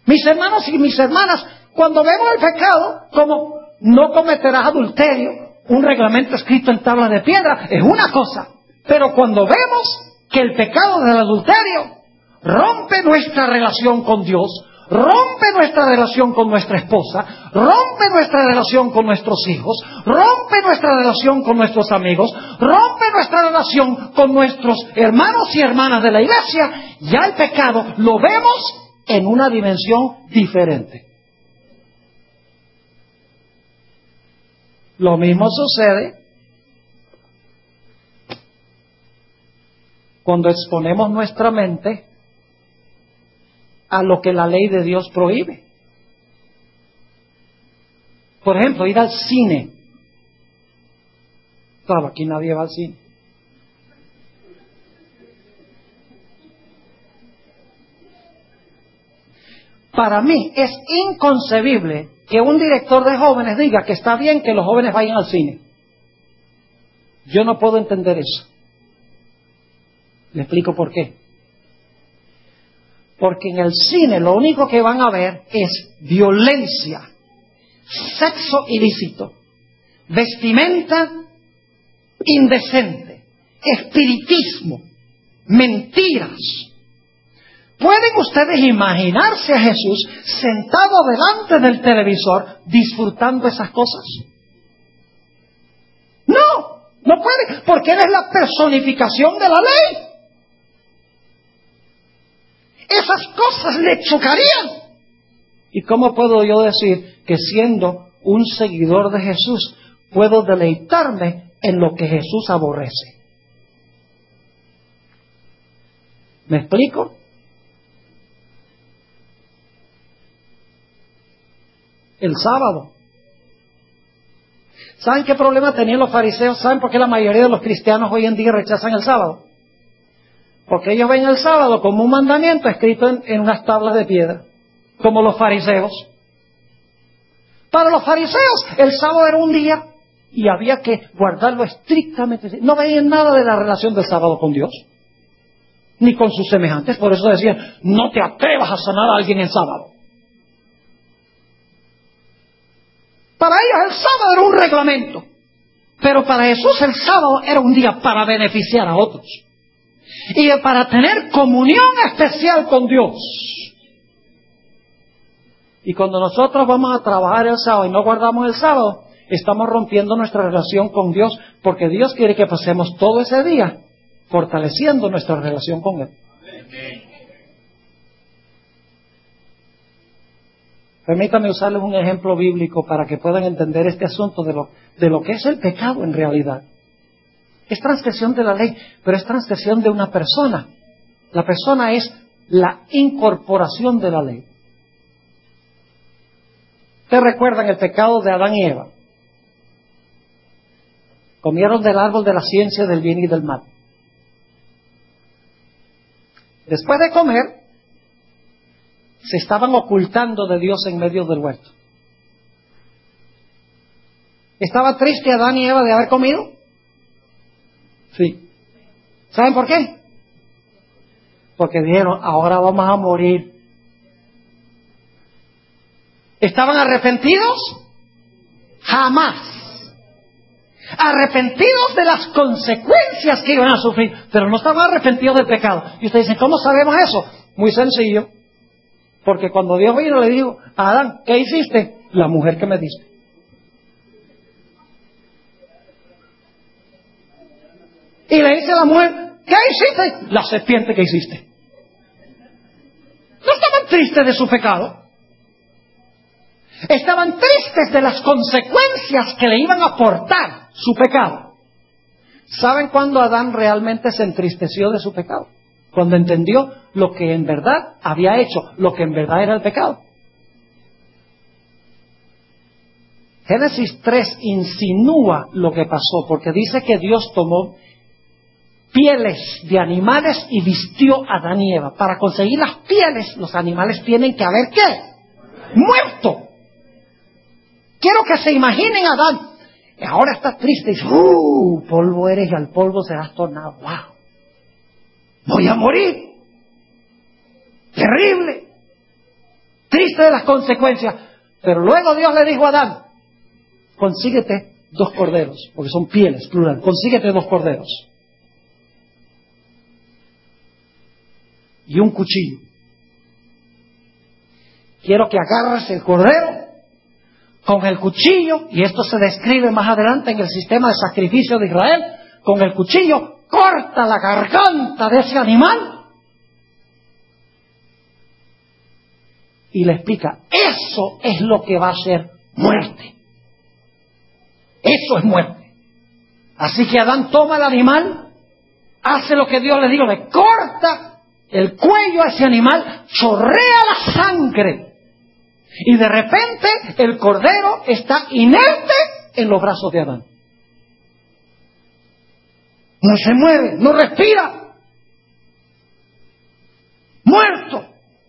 Mis hermanos y mis hermanas, cuando vemos el pecado como no cometerás adulterio, un reglamento escrito en tablas de piedra, es una cosa. Pero cuando vemos que el pecado del adulterio rompe nuestra relación con Dios, rompe nuestra relación con nuestra esposa, rompe nuestra relación con nuestros hijos, rompe nuestra relación con nuestros amigos, rompe nuestra relación con nuestros hermanos y hermanas de la iglesia, ya el pecado lo vemos en una dimensión diferente. Lo mismo sucede cuando exponemos nuestra mente a lo que la ley de Dios prohíbe. Por ejemplo, ir al cine. Claro, aquí nadie va al cine. Para mí es inconcebible que un director de jóvenes diga que está bien que los jóvenes vayan al cine. Yo no puedo entender eso. Le explico por qué. Porque en el cine lo único que van a ver es violencia, sexo ilícito, vestimenta indecente, espiritismo, mentiras. ¿Pueden ustedes imaginarse a Jesús sentado delante del televisor disfrutando esas cosas? No, no puede, porque Él es la personificación de la ley. Esas cosas le chocarían. ¿Y cómo puedo yo decir que siendo un seguidor de Jesús puedo deleitarme en lo que Jesús aborrece? ¿Me explico? El sábado. ¿Saben qué problema tenían los fariseos? ¿Saben por qué la mayoría de los cristianos hoy en día rechazan el sábado? Porque ellos ven el sábado como un mandamiento escrito en, en unas tablas de piedra, como los fariseos. Para los fariseos el sábado era un día y había que guardarlo estrictamente. No veían nada de la relación del sábado con Dios, ni con sus semejantes. Por eso decían, no te atrevas a sanar a alguien en sábado. Para ellos el sábado era un reglamento, pero para Jesús el sábado era un día para beneficiar a otros y para tener comunión especial con Dios. Y cuando nosotros vamos a trabajar el sábado y no guardamos el sábado, estamos rompiendo nuestra relación con Dios, porque Dios quiere que pasemos todo ese día fortaleciendo nuestra relación con Él. Permítame usarles un ejemplo bíblico para que puedan entender este asunto de lo, de lo que es el pecado en realidad. Es transgresión de la ley, pero es transgresión de una persona. La persona es la incorporación de la ley. ¿Ustedes recuerdan el pecado de Adán y Eva? Comieron del árbol de la ciencia del bien y del mal. Después de comer, se estaban ocultando de Dios en medio del huerto. ¿Estaba triste Adán y Eva de haber comido? Sí. ¿Saben por qué? Porque dijeron, ahora vamos a morir. ¿Estaban arrepentidos? Jamás. Arrepentidos de las consecuencias que iban a sufrir, pero no estaban arrepentidos del pecado. Y ustedes dicen, ¿cómo sabemos eso? Muy sencillo. Porque cuando Dios vino le dijo a Adán, ¿qué hiciste? La mujer que me diste. Y le dice a la mujer, ¿qué hiciste? La serpiente que hiciste. No estaban tristes de su pecado. Estaban tristes de las consecuencias que le iban a aportar su pecado. ¿Saben cuándo Adán realmente se entristeció de su pecado? Cuando entendió lo que en verdad había hecho, lo que en verdad era el pecado. Génesis tres insinúa lo que pasó, porque dice que Dios tomó pieles de animales y vistió a Adán y Eva. Para conseguir las pieles, los animales tienen que haber ¿qué? Muerto. Quiero que se imaginen a Adán. Ahora está triste y dice, ¡uh! Polvo eres y al polvo serás tornado. ¡Wow! Voy a morir. Terrible. Triste. libre de las consecuencias. Pero luego Dios le dijo a Adán, consíguete dos corderos, porque son pieles, plural, consíguete dos corderos. Y un cuchillo. Quiero que agarres el cordero con el cuchillo, y esto se describe más adelante en el sistema de sacrificio de Israel, con el cuchillo corta la garganta de ese animal y le explica, eso es lo que va a ser muerte. Eso es muerte. Así que Adán toma el animal, hace lo que Dios le dijo, le corta el cuello a ese animal, chorrea la sangre. Y de repente el cordero está inerte en los brazos de Adán. No se mueve, no respira. Muerto.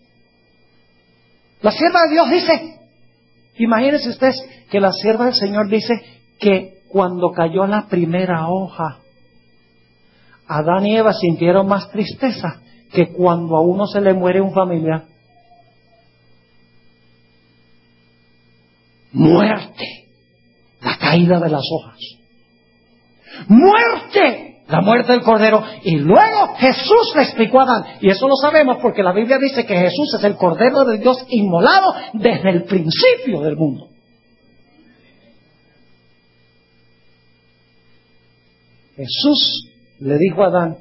La sierva de Dios dice, imagínense ustedes que la sierva del Señor dice que cuando cayó la primera hoja, Adán y Eva sintieron más tristeza que cuando a uno se le muere un familiar. Muerte, la caída de las hojas. Muerte, la muerte del cordero. Y luego Jesús le explicó a Adán, y eso lo sabemos porque la Biblia dice que Jesús es el cordero de Dios inmolado desde el principio del mundo. Jesús le dijo a Adán,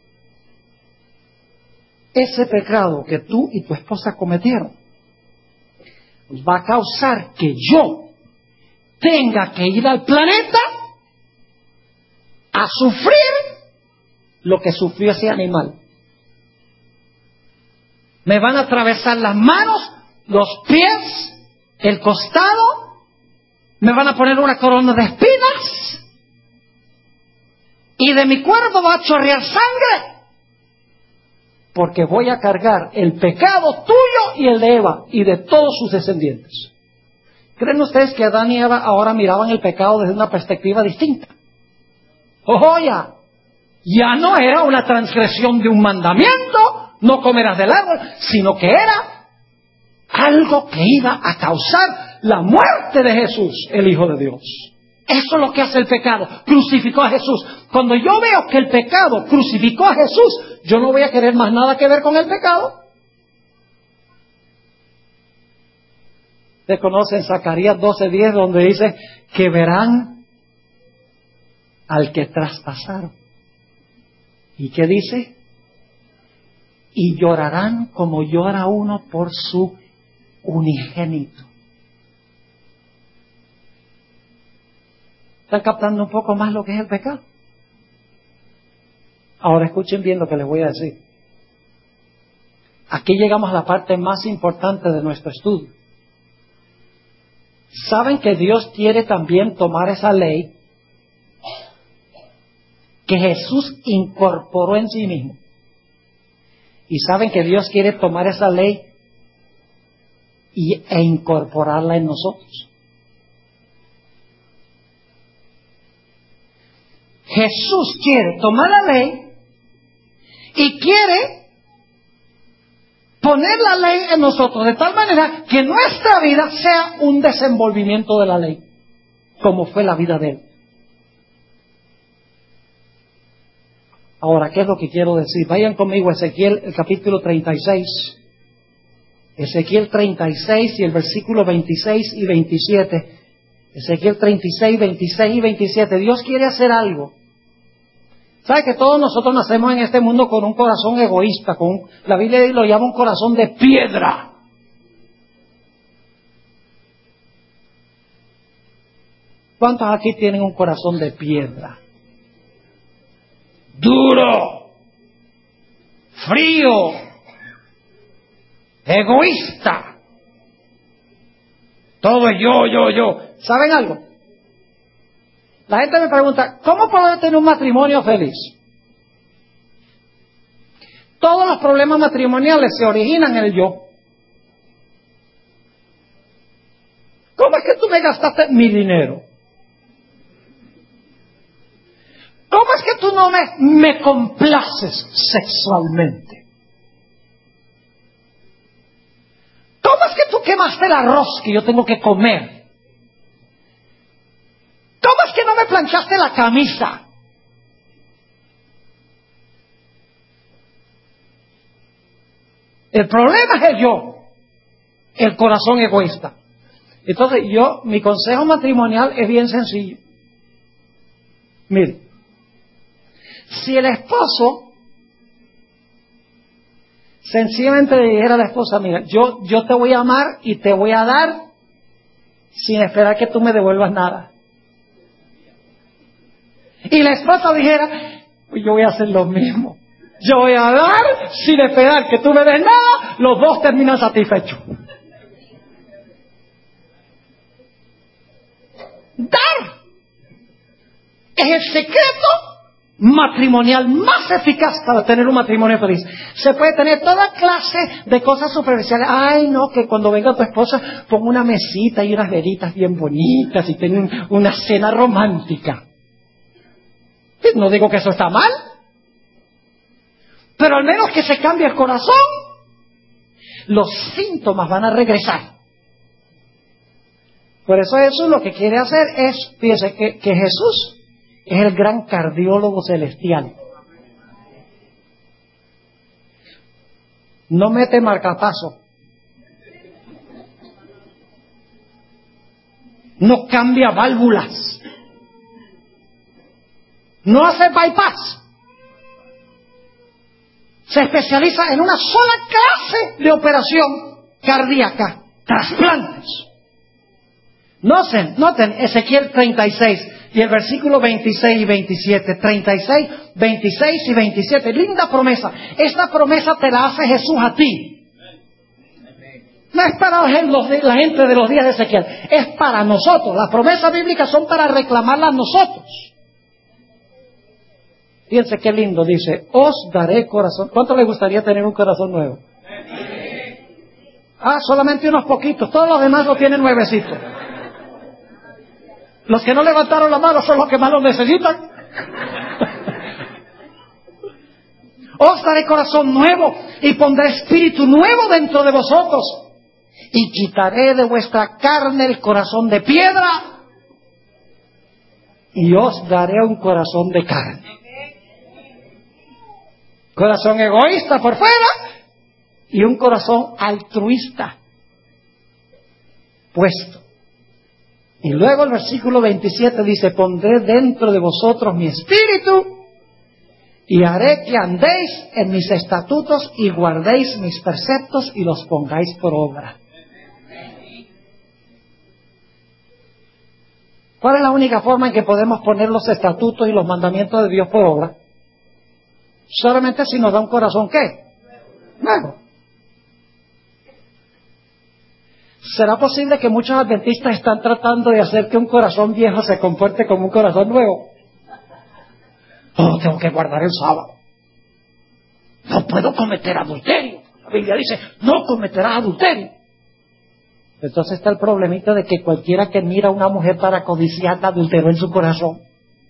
ese pecado que tú y tu esposa cometieron va a causar que yo tenga que ir al planeta a sufrir lo que sufrió ese animal. Me van a atravesar las manos, los pies, el costado, me van a poner una corona de espinas y de mi cuerpo va a chorrear sangre. Porque voy a cargar el pecado tuyo y el de Eva y de todos sus descendientes. ¿Creen ustedes que Adán y Eva ahora miraban el pecado desde una perspectiva distinta? ¡Ojo ya! Ya no era una transgresión de un mandamiento, no comerás del árbol, sino que era algo que iba a causar la muerte de Jesús, el Hijo de Dios. Eso es lo que hace el pecado. Crucificó a Jesús. Cuando yo veo que el pecado crucificó a Jesús, yo no voy a querer más nada que ver con el pecado. Ustedes conocen Zacarías doce diez, donde dice que verán al que traspasaron. ¿Y qué dice? Y llorarán como llora uno por su unigénito. ¿Están captando un poco más lo que es el pecado? Ahora escuchen bien lo que les voy a decir. Aquí llegamos a la parte más importante de nuestro estudio. ¿Saben que Dios quiere también tomar esa ley que Jesús incorporó en sí mismo? ¿Y saben que Dios quiere tomar esa ley y, e incorporarla en nosotros? Jesús quiere tomar la ley y quiere poner la ley en nosotros de tal manera que nuestra vida sea un desenvolvimiento de la ley, como fue la vida de Él. Ahora, ¿qué es lo que quiero decir? Vayan conmigo a Ezequiel, el capítulo treinta y seis. Ezequiel treinta y seis y el versículo veintiséis y veintisiete. Ezequiel treinta y seis, veintiséis y veintisiete. Dios quiere hacer algo. ¿Sabe que todos nosotros nacemos en este mundo con un corazón egoísta? Con, la Biblia lo llama un corazón de piedra. ¿Cuántos aquí tienen un corazón de piedra? Duro, frío, egoísta. Todo es yo, yo, yo. ¿Saben algo? La gente me pregunta, ¿cómo puedo tener un matrimonio feliz? Todos los problemas matrimoniales se originan en el yo. ¿Cómo es que tú me gastaste mi dinero? ¿Cómo es que tú no me, me complaces sexualmente? ¿Cómo es que tú no quemaste el arroz que yo tengo que comer? ¿Cómo es que no me planchaste la camisa? El problema es el yo, el corazón egoísta. Entonces yo, mi consejo matrimonial es bien sencillo. Mire, si el esposo sencillamente le dijera a la esposa, mira, yo, yo te voy a amar y te voy a dar sin esperar que tú me devuelvas nada. Y la esposa dijera, pues yo voy a hacer lo mismo. Yo voy a dar sin esperar que tú me des nada, los dos terminan satisfechos. Dar es el secreto matrimonial más eficaz para tener un matrimonio feliz. Se puede tener toda clase de cosas superficiales. Ay, no, que cuando venga tu esposa ponga una mesita y unas velitas bien bonitas y tenga una cena romántica. No digo que eso está mal, pero al menos que se cambie el corazón, los síntomas van a regresar. Por eso Jesús lo que quiere hacer es, fíjese, que, que Jesús es el gran cardiólogo celestial. No mete marcapaso. No cambia válvulas. No hace bypass. Se especializa en una sola clase de operación cardíaca, trasplantes. Noten, noten Ezequiel treinta y seis y el versículo veintiséis y veintisiete, treinta y seis, veintiséis y veintisiete, linda promesa. Esta promesa te la hace Jesús a ti. No es para la gente de los días de Ezequiel, es para nosotros. Las promesas bíblicas son para reclamarlas nosotros. Fíjense qué lindo, dice, os daré corazón. ¿Cuánto le gustaría tener un corazón nuevo? Ah, solamente unos poquitos, todos los demás lo tienen nuevecitos. Los que no levantaron la mano son los que más lo necesitan. Os daré corazón nuevo y pondré espíritu nuevo dentro de vosotros y quitaré de vuestra carne el corazón de piedra y os daré un corazón de carne. Corazón egoísta por fuera y un corazón altruista puesto. Y luego el versículo veintisiete dice, pondré dentro de vosotros mi espíritu y haré que andéis en mis estatutos y guardéis mis preceptos y los pongáis por obra. ¿Cuál es la única forma en que podemos poner los estatutos y los mandamientos de Dios por obra? Solamente si nos da un corazón, ¿qué? Nuevo. ¿Será posible que muchos adventistas están tratando de hacer que un corazón viejo se comporte como un corazón nuevo? Oh, tengo que guardar el sábado. No puedo cometer adulterio. La Biblia dice, no cometerás adulterio. Entonces está el problemita de que cualquiera que mira a una mujer para codiciarla adulteró en su corazón.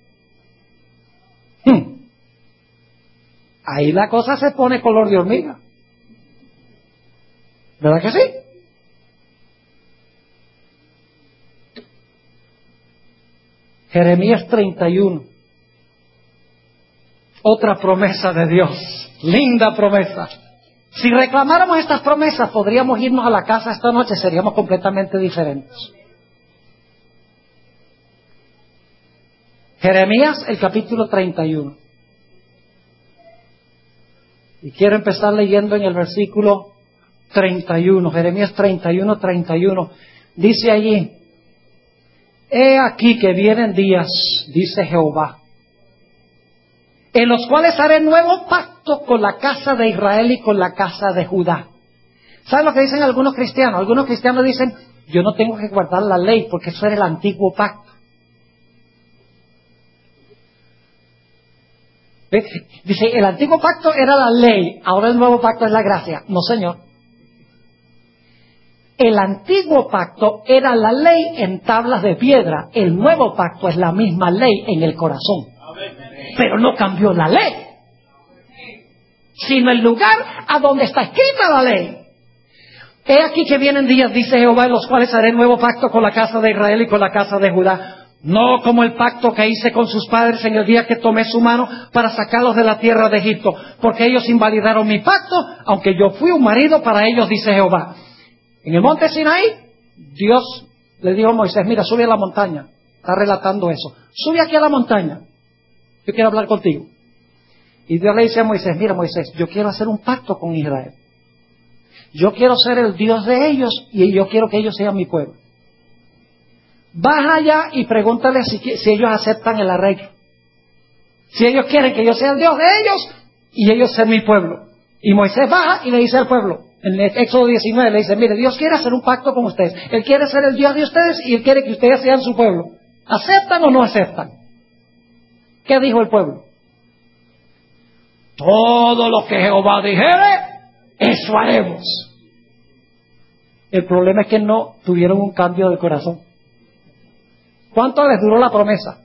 Hmm. Ahí la cosa se pone color de hormiga. ¿Verdad que sí? Jeremías treinta y uno. Otra promesa de Dios. Linda promesa. Si reclamáramos estas promesas, podríamos irnos a la casa esta noche, seríamos completamente diferentes. Jeremías, el capítulo treinta y uno. Y quiero empezar leyendo en el versículo treinta y uno. Jeremías treinta y uno, treinta y uno. Dice allí, he aquí que vienen días, dice Jehová, en los cuales haré nuevo pacto con la casa de Israel y con la casa de Judá. ¿Saben lo que dicen algunos cristianos? Algunos cristianos dicen, yo no tengo que guardar la ley porque eso era el antiguo pacto. ¿Ve? Dice, el antiguo pacto era la ley, ahora el nuevo pacto es la gracia. No, señor. El antiguo pacto era la ley en tablas de piedra. El nuevo pacto es la misma ley en el corazón. Pero no cambió la ley, sino el lugar a donde está escrita la ley. He aquí que vienen días, dice Jehová, en los cuales haré nuevo pacto con la casa de Israel y con la casa de Judá. No como el pacto que hice con sus padres en el día que tomé su mano para sacarlos de la tierra de Egipto, porque ellos invalidaron mi pacto, aunque yo fui un marido para ellos, dice Jehová. En el monte Sinaí, Dios le dijo a Moisés, mira, sube a la montaña. Está relatando eso. Sube aquí a la montaña. Yo quiero hablar contigo. Y Dios le dice a Moisés, mira Moisés, yo quiero hacer un pacto con Israel. Yo quiero ser el Dios de ellos y yo quiero que ellos sean mi pueblo. Baja allá y pregúntale si, si ellos aceptan el arreglo. Si ellos quieren que yo sea el Dios de ellos y ellos sean mi pueblo. Y Moisés baja y le dice al pueblo, en el Éxodo diecinueve le dice, mire, Dios quiere hacer un pacto con ustedes. Él quiere ser el Dios de ustedes y Él quiere que ustedes sean su pueblo. ¿Aceptan o no aceptan? ¿Qué dijo el pueblo? Todo lo que Jehová dijere, eso haremos. El problema es que no tuvieron un cambio de corazón. ¿Cuánto les duró la promesa?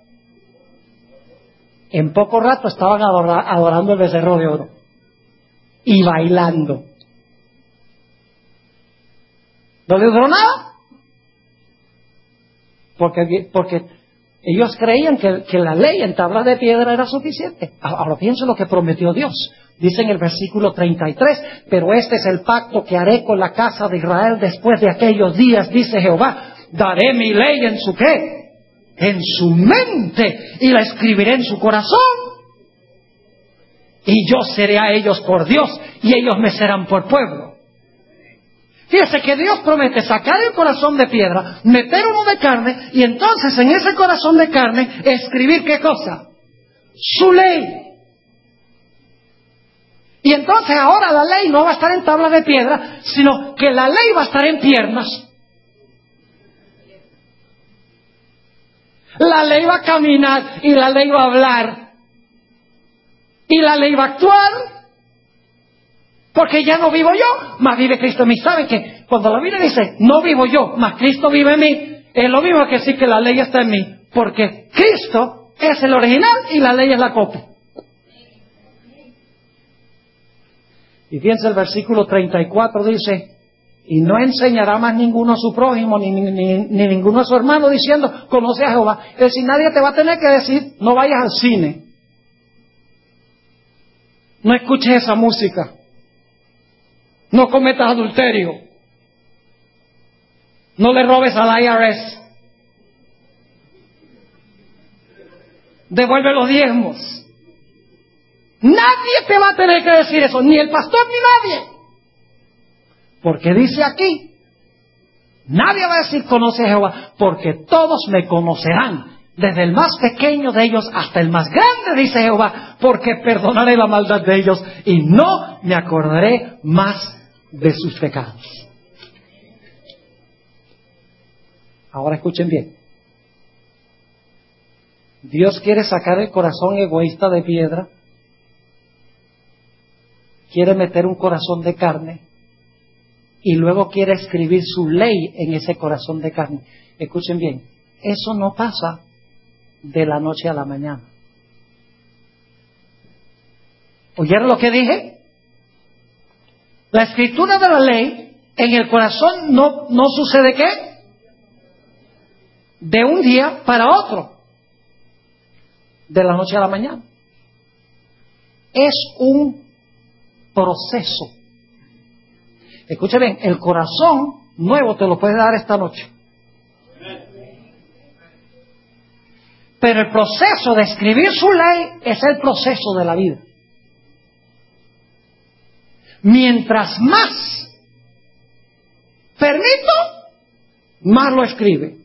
En poco rato estaban adora, adorando el becerro de oro y bailando. ¿No les duró nada? Porque, porque ellos creían que, que la ley en tablas de piedra era suficiente. Ahora piensen lo que prometió Dios. Dice en el versículo treinta y tres, pero este es el pacto que haré con la casa de Israel después de aquellos días, dice Jehová. Daré mi ley en su qué? En su mente, y la escribiré en su corazón. Y yo seré a ellos por Dios, y ellos me serán por pueblo. Fíjese que Dios promete sacar el corazón de piedra, meter uno de carne, y entonces en ese corazón de carne escribir ¿qué cosa? Su ley. Y entonces ahora la ley no va a estar en tablas de piedra, sino que la ley va a estar en piernas. La ley va a caminar y la ley va a hablar. Y la ley va a actuar. Porque ya no vivo yo, más vive Cristo en mí. ¿Saben qué? Cuando la Biblia dice, no vivo yo, más Cristo vive en mí, es lo mismo que decir que la ley está en mí. Porque Cristo es el original y la ley es la copia. Y fíjense el versículo treinta y cuatro dice, y no enseñará más ninguno a su prójimo, ni, ni, ni, ni ninguno a su hermano, diciendo, conoce a Jehová. Es decir, nadie te va a tener que decir, no vayas al cine. No escuches esa música. No cometas adulterio. No le robes al I R S. Devuelve los diezmos. Nadie te va a tener que decir eso, ni el pastor ni nadie. Porque dice aquí, nadie va a decir conoce a Jehová, porque todos me conocerán, desde el más pequeño de ellos hasta el más grande, dice Jehová, porque perdonaré la maldad de ellos y no me acordaré más de sus pecados. Ahora escuchen bien. Dios quiere sacar el corazón egoísta de piedra, quiere meter un corazón de carne y luego quiere escribir su ley en ese corazón de carne. Escuchen bien, eso no pasa de la noche a la mañana. ¿Oyeron lo que dije? La escritura de la ley en el corazón no, no sucede ¿qué? De un día para otro. De la noche a la mañana. Es un proceso. Escucha bien, el corazón nuevo te lo puede dar esta noche. Pero el proceso de escribir su ley es el proceso de la vida. Mientras más permito, más lo escribe.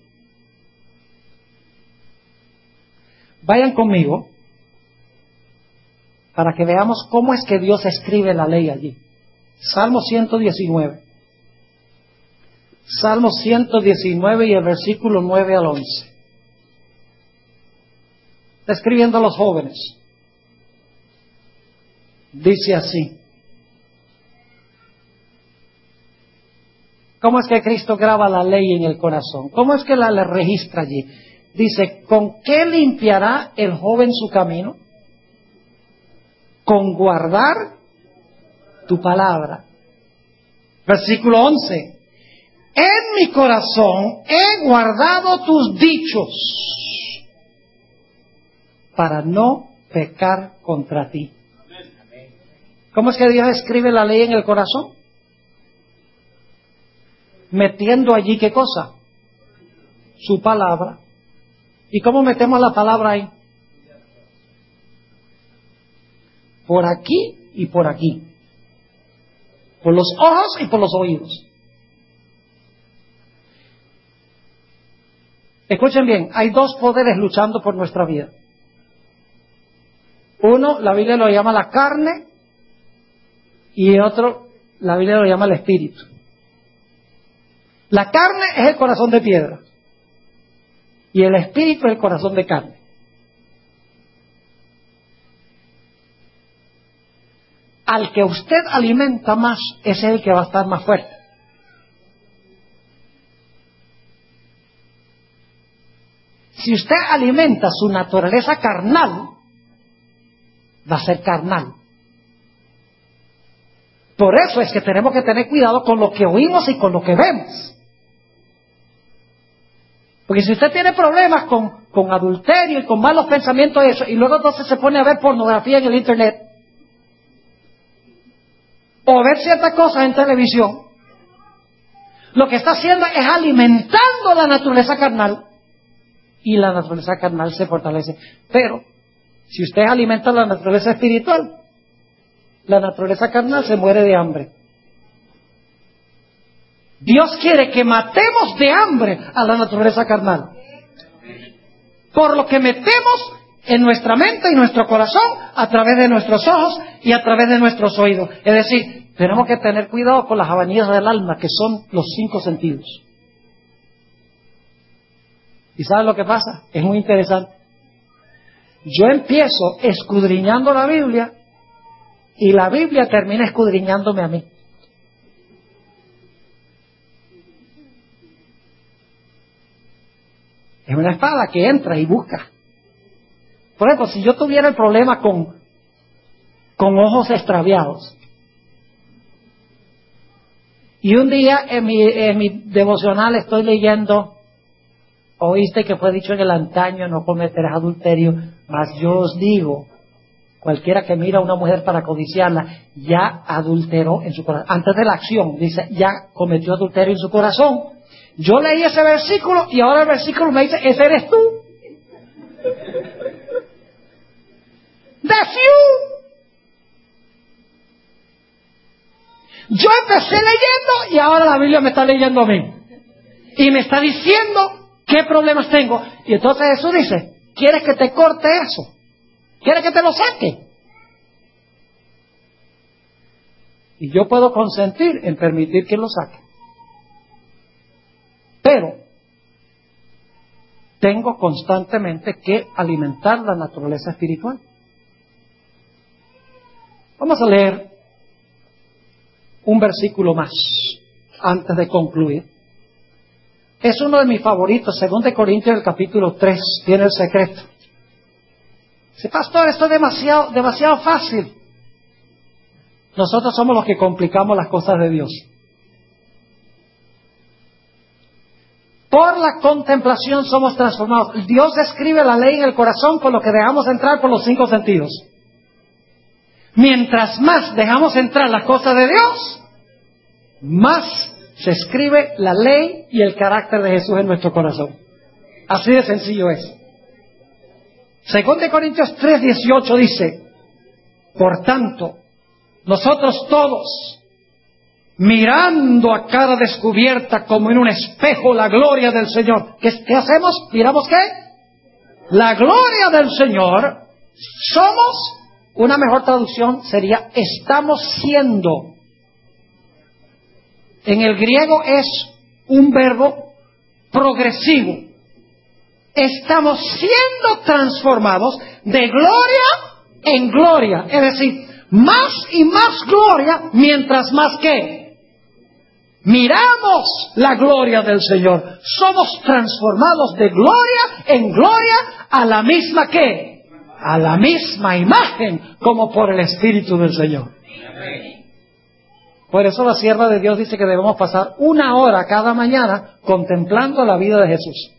Vayan conmigo para que veamos cómo es que Dios escribe la ley allí. Salmo ciento diecinueve. Salmo ciento diecinueve y el versículo nueve al once. Está escribiendo a los jóvenes. Dice así. ¿Cómo es que Cristo graba la ley en el corazón? ¿Cómo es que la, la registra allí? Dice, ¿con qué limpiará el joven su camino? Con guardar tu palabra. Versículo once. En mi corazón he guardado tus dichos para no pecar contra ti. ¿Cómo es que Dios escribe la ley en el corazón? Metiendo allí, ¿qué cosa? Su palabra. ¿Y cómo metemos la palabra ahí? Por aquí y por aquí. Por los ojos y por los oídos. Escuchen bien, hay dos poderes luchando por nuestra vida. Uno, la Biblia lo llama la carne, y otro, la Biblia lo llama el espíritu. La carne es el corazón de piedra, y el espíritu es el corazón de carne. Al que usted alimenta más, ese es el que va a estar más fuerte. Si usted alimenta su naturaleza carnal, va a ser carnal. Por eso es que tenemos que tener cuidado con lo que oímos y con lo que vemos. Porque si usted tiene problemas con, con adulterio y con malos pensamientos, eso, y luego entonces se pone a ver pornografía en el internet, o ver ciertas cosas en televisión, lo que está haciendo es alimentando la naturaleza carnal, y la naturaleza carnal se fortalece. Pero si usted alimenta la naturaleza espiritual, la naturaleza carnal se muere de hambre. Dios quiere que matemos de hambre a la naturaleza carnal. Por lo que metemos en nuestra mente y nuestro corazón, a través de nuestros ojos y a través de nuestros oídos. Es decir, tenemos que tener cuidado con las habanías del alma, que son los cinco sentidos. ¿Y saben lo que pasa? Es muy interesante. Yo empiezo escudriñando la Biblia y la Biblia termina escudriñándome a mí. Es una espada que entra y busca. Por ejemplo, si yo tuviera el problema con, con ojos extraviados, y un día en mi, en mi devocional estoy leyendo, oíste que fue dicho en el antaño, no cometerás adulterio, mas yo os digo, cualquiera que mira a una mujer para codiciarla, ya adulteró en su corazón. Antes de la acción, dice, ya cometió adulterio en su corazón. Yo leí ese versículo y ahora el versículo me dice, ese eres tú. That's you. Yo empecé leyendo y ahora la Biblia me está leyendo a mí. Y me está diciendo qué problemas tengo. Y entonces Jesús dice, ¿quieres que te corte eso? ¿Quieres que te lo saque? Y yo puedo consentir en permitir que lo saque. Pero tengo constantemente que alimentar la naturaleza espiritual. Vamos a leer un versículo más antes de concluir. Es uno de mis favoritos, segundo de Corintios, el capítulo tres, tiene el secreto. Dice, pastor, esto es demasiado, demasiado fácil. Nosotros somos los que complicamos las cosas de Dios. Por la contemplación somos transformados. Dios escribe la ley en el corazón con lo que dejamos entrar por los cinco sentidos. Mientras más dejamos entrar las cosas de Dios, más se escribe la ley y el carácter de Jesús en nuestro corazón. Así de sencillo es. Segundo de Corintios tres dieciocho dice, por tanto, nosotros todos, mirando a cara descubierta como en un espejo la gloria del Señor. ¿Qué, qué hacemos? ¿Miramos qué? La gloria del Señor. Somos, una mejor traducción sería, estamos siendo. En el griego es un verbo progresivo. Estamos siendo transformados de gloria en gloria. Es decir, más y más gloria mientras más que miramos la gloria del Señor. Somos transformados de gloria en gloria a la misma que, a la misma imagen como por el Espíritu del Señor. Por eso la sierva de Dios dice que debemos pasar una hora cada mañana contemplando la vida de Jesús.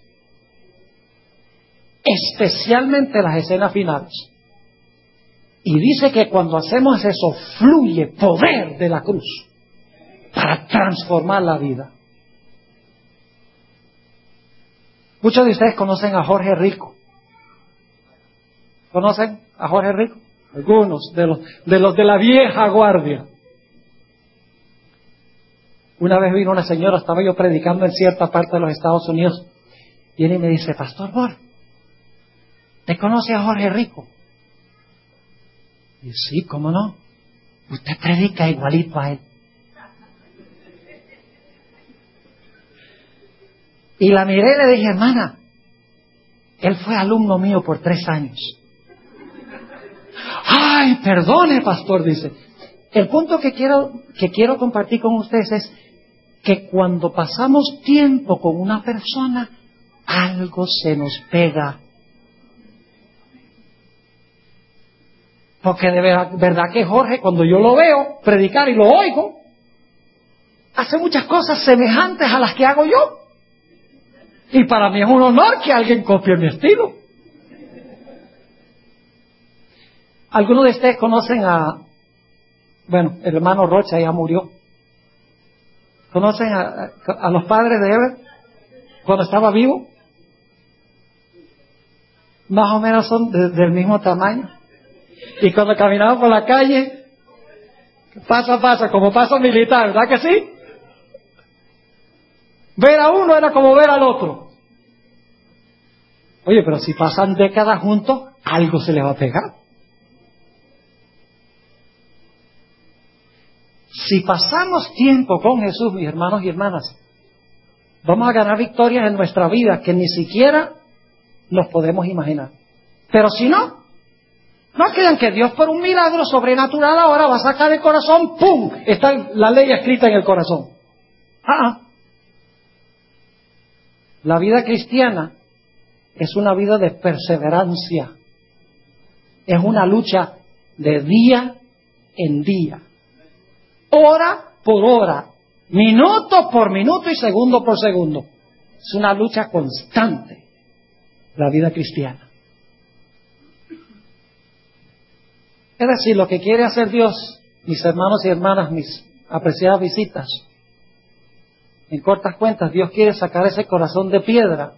Especialmente las escenas finales. Y dice que cuando hacemos eso, fluye poder de la cruz para transformar la vida. Muchos de ustedes conocen a Jorge Rico. ¿Conocen a Jorge Rico? Algunos de los de los de la vieja guardia. Una vez vino una señora, estaba yo predicando en cierta parte de los Estados Unidos, viene y me dice, Pastor Bor, ¿te conoce a Jorge Rico? Y yo, sí, ¿cómo no? Usted predica igualito a él. Y la miré y le dije, hermana, él fue alumno mío por tres años. Ay, perdone, pastor, dice. El punto que quiero, que quiero compartir con ustedes es que cuando pasamos tiempo con una persona, algo se nos pega. Porque de verdad, verdad que Jorge, cuando yo lo veo predicar y lo oigo, hace muchas cosas semejantes a las que hago yo. Y para mí es un honor que alguien copie mi estilo. Algunos de ustedes conocen a, bueno, el hermano Rocha ya murió. ¿Conocen a, a, a los padres de Ever cuando estaba vivo? Más o menos son de, del mismo tamaño. Y cuando caminaban por la calle, paso a paso, como paso militar, ¿verdad que sí? Ver a uno era como ver al otro. Oye, pero si pasan décadas juntos, algo se les va a pegar. Si pasamos tiempo con Jesús, mis hermanos y hermanas, vamos a ganar victorias en nuestra vida que ni siquiera nos podemos imaginar. Pero si no, no crean que Dios por un milagro sobrenatural ahora va a sacar el corazón, ¡pum! Está la ley escrita en el corazón. Ah, la vida cristiana es una vida de perseverancia. Es una lucha de día en día. Hora por hora. Minuto por minuto y segundo por segundo. Es una lucha constante. La vida cristiana. Es decir, lo que quiere hacer Dios, mis hermanos y hermanas, mis apreciadas visitas, en cortas cuentas, Dios quiere sacar ese corazón de piedra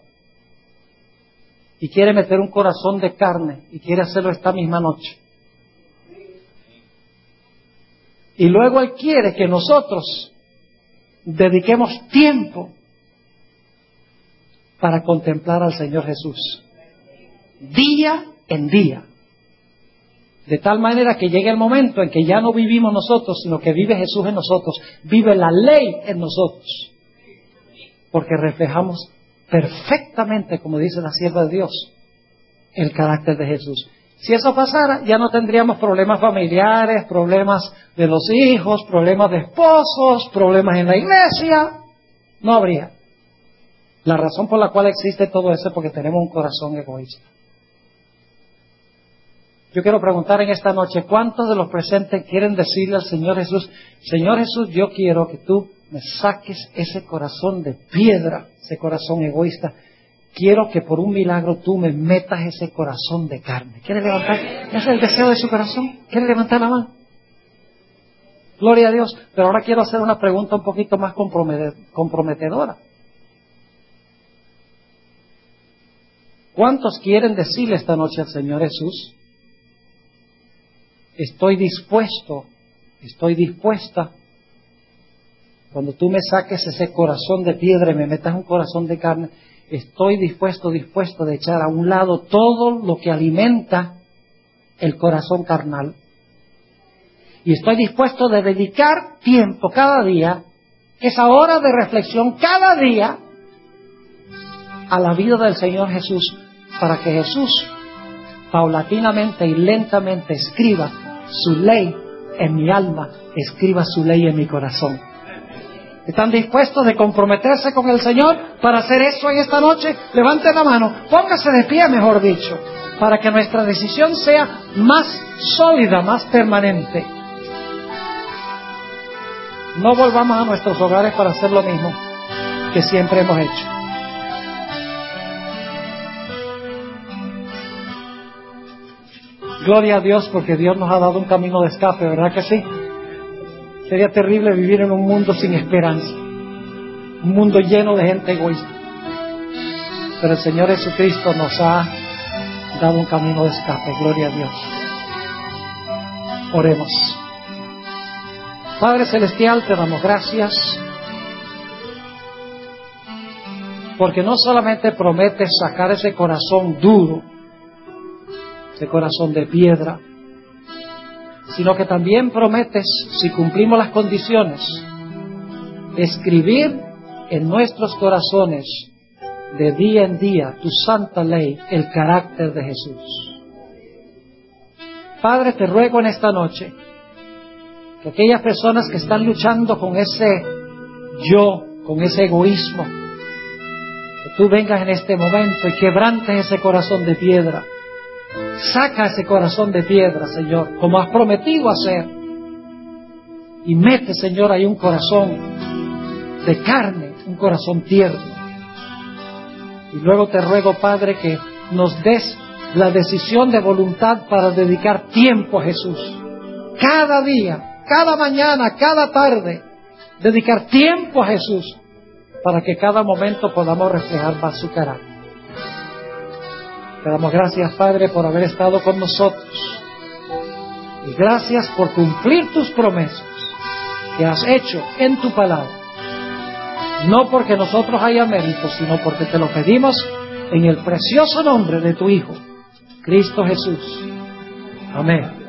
y quiere meter un corazón de carne y quiere hacerlo esta misma noche. Y luego Él quiere que nosotros dediquemos tiempo para contemplar al Señor Jesús, día en día. De tal manera que llegue el momento en que ya no vivimos nosotros, sino que vive Jesús en nosotros, vive la ley en nosotros. Porque reflejamos perfectamente, como dice la sierva de Dios, el carácter de Jesús. Si eso pasara, ya no tendríamos problemas familiares, problemas de los hijos, problemas de esposos, problemas en la iglesia. No habría. La razón por la cual existe todo eso es porque tenemos un corazón egoísta. Yo quiero preguntar en esta noche, ¿cuántos de los presentes quieren decirle al Señor Jesús, Señor Jesús, yo quiero que tú me saques ese corazón de piedra, ese corazón egoísta? Quiero que por un milagro tú me metas ese corazón de carne. ¿Quiere levantar? ¿Ese es el deseo de su corazón? ¿Quiere levantar la mano? Gloria a Dios. Pero ahora quiero hacer una pregunta un poquito más comprometedora. ¿Cuántos quieren decirle esta noche al Señor Jesús, estoy dispuesto, estoy dispuesta, cuando tú me saques ese corazón de piedra y me metas un corazón de carne, estoy dispuesto, dispuesto de echar a un lado todo lo que alimenta el corazón carnal. Y estoy dispuesto de dedicar tiempo cada día, esa hora de reflexión cada día, a la vida del Señor Jesús, para que Jesús paulatinamente y lentamente escriba su ley en mi alma, escriba su ley en mi corazón. ¿Están dispuestos de comprometerse con el Señor para hacer eso en esta noche? Levanten la mano, póngase de pie, mejor dicho, para que nuestra decisión sea más sólida, más permanente. no volvamos a nuestros hogares para hacer lo mismo que siempre hemos hecho. Gloria a Dios, porque Dios nos ha dado un camino de escape, ¿verdad que sí? Sería terrible vivir en un mundo sin esperanza, un mundo lleno de gente egoísta. Pero el Señor Jesucristo nos ha dado un camino de escape. Gloria a Dios. Oremos. Padre Celestial, te damos gracias, porque no solamente prometes sacar ese corazón duro, ese corazón de piedra, sino que también prometes, si cumplimos las condiciones, escribir en nuestros corazones de día en día tu santa ley, el carácter de Jesús. Padre, te ruego en esta noche que aquellas personas que están luchando con ese yo, con ese egoísmo, que tú vengas en este momento y quebrantes ese corazón de piedra. Saca ese corazón de piedra, Señor, como has prometido hacer, y mete, Señor, ahí un corazón de carne, un corazón tierno. Y luego te ruego, Padre, que nos des la decisión de voluntad para dedicar tiempo a Jesús. Cada día, cada mañana, cada tarde, dedicar tiempo a Jesús, para que cada momento podamos reflejar más su carácter. Te damos gracias, Padre, por haber estado con nosotros. Y gracias por cumplir tus promesas que has hecho en tu palabra. No porque nosotros haya mérito, sino porque te lo pedimos en el precioso nombre de tu Hijo, Cristo Jesús. Amén.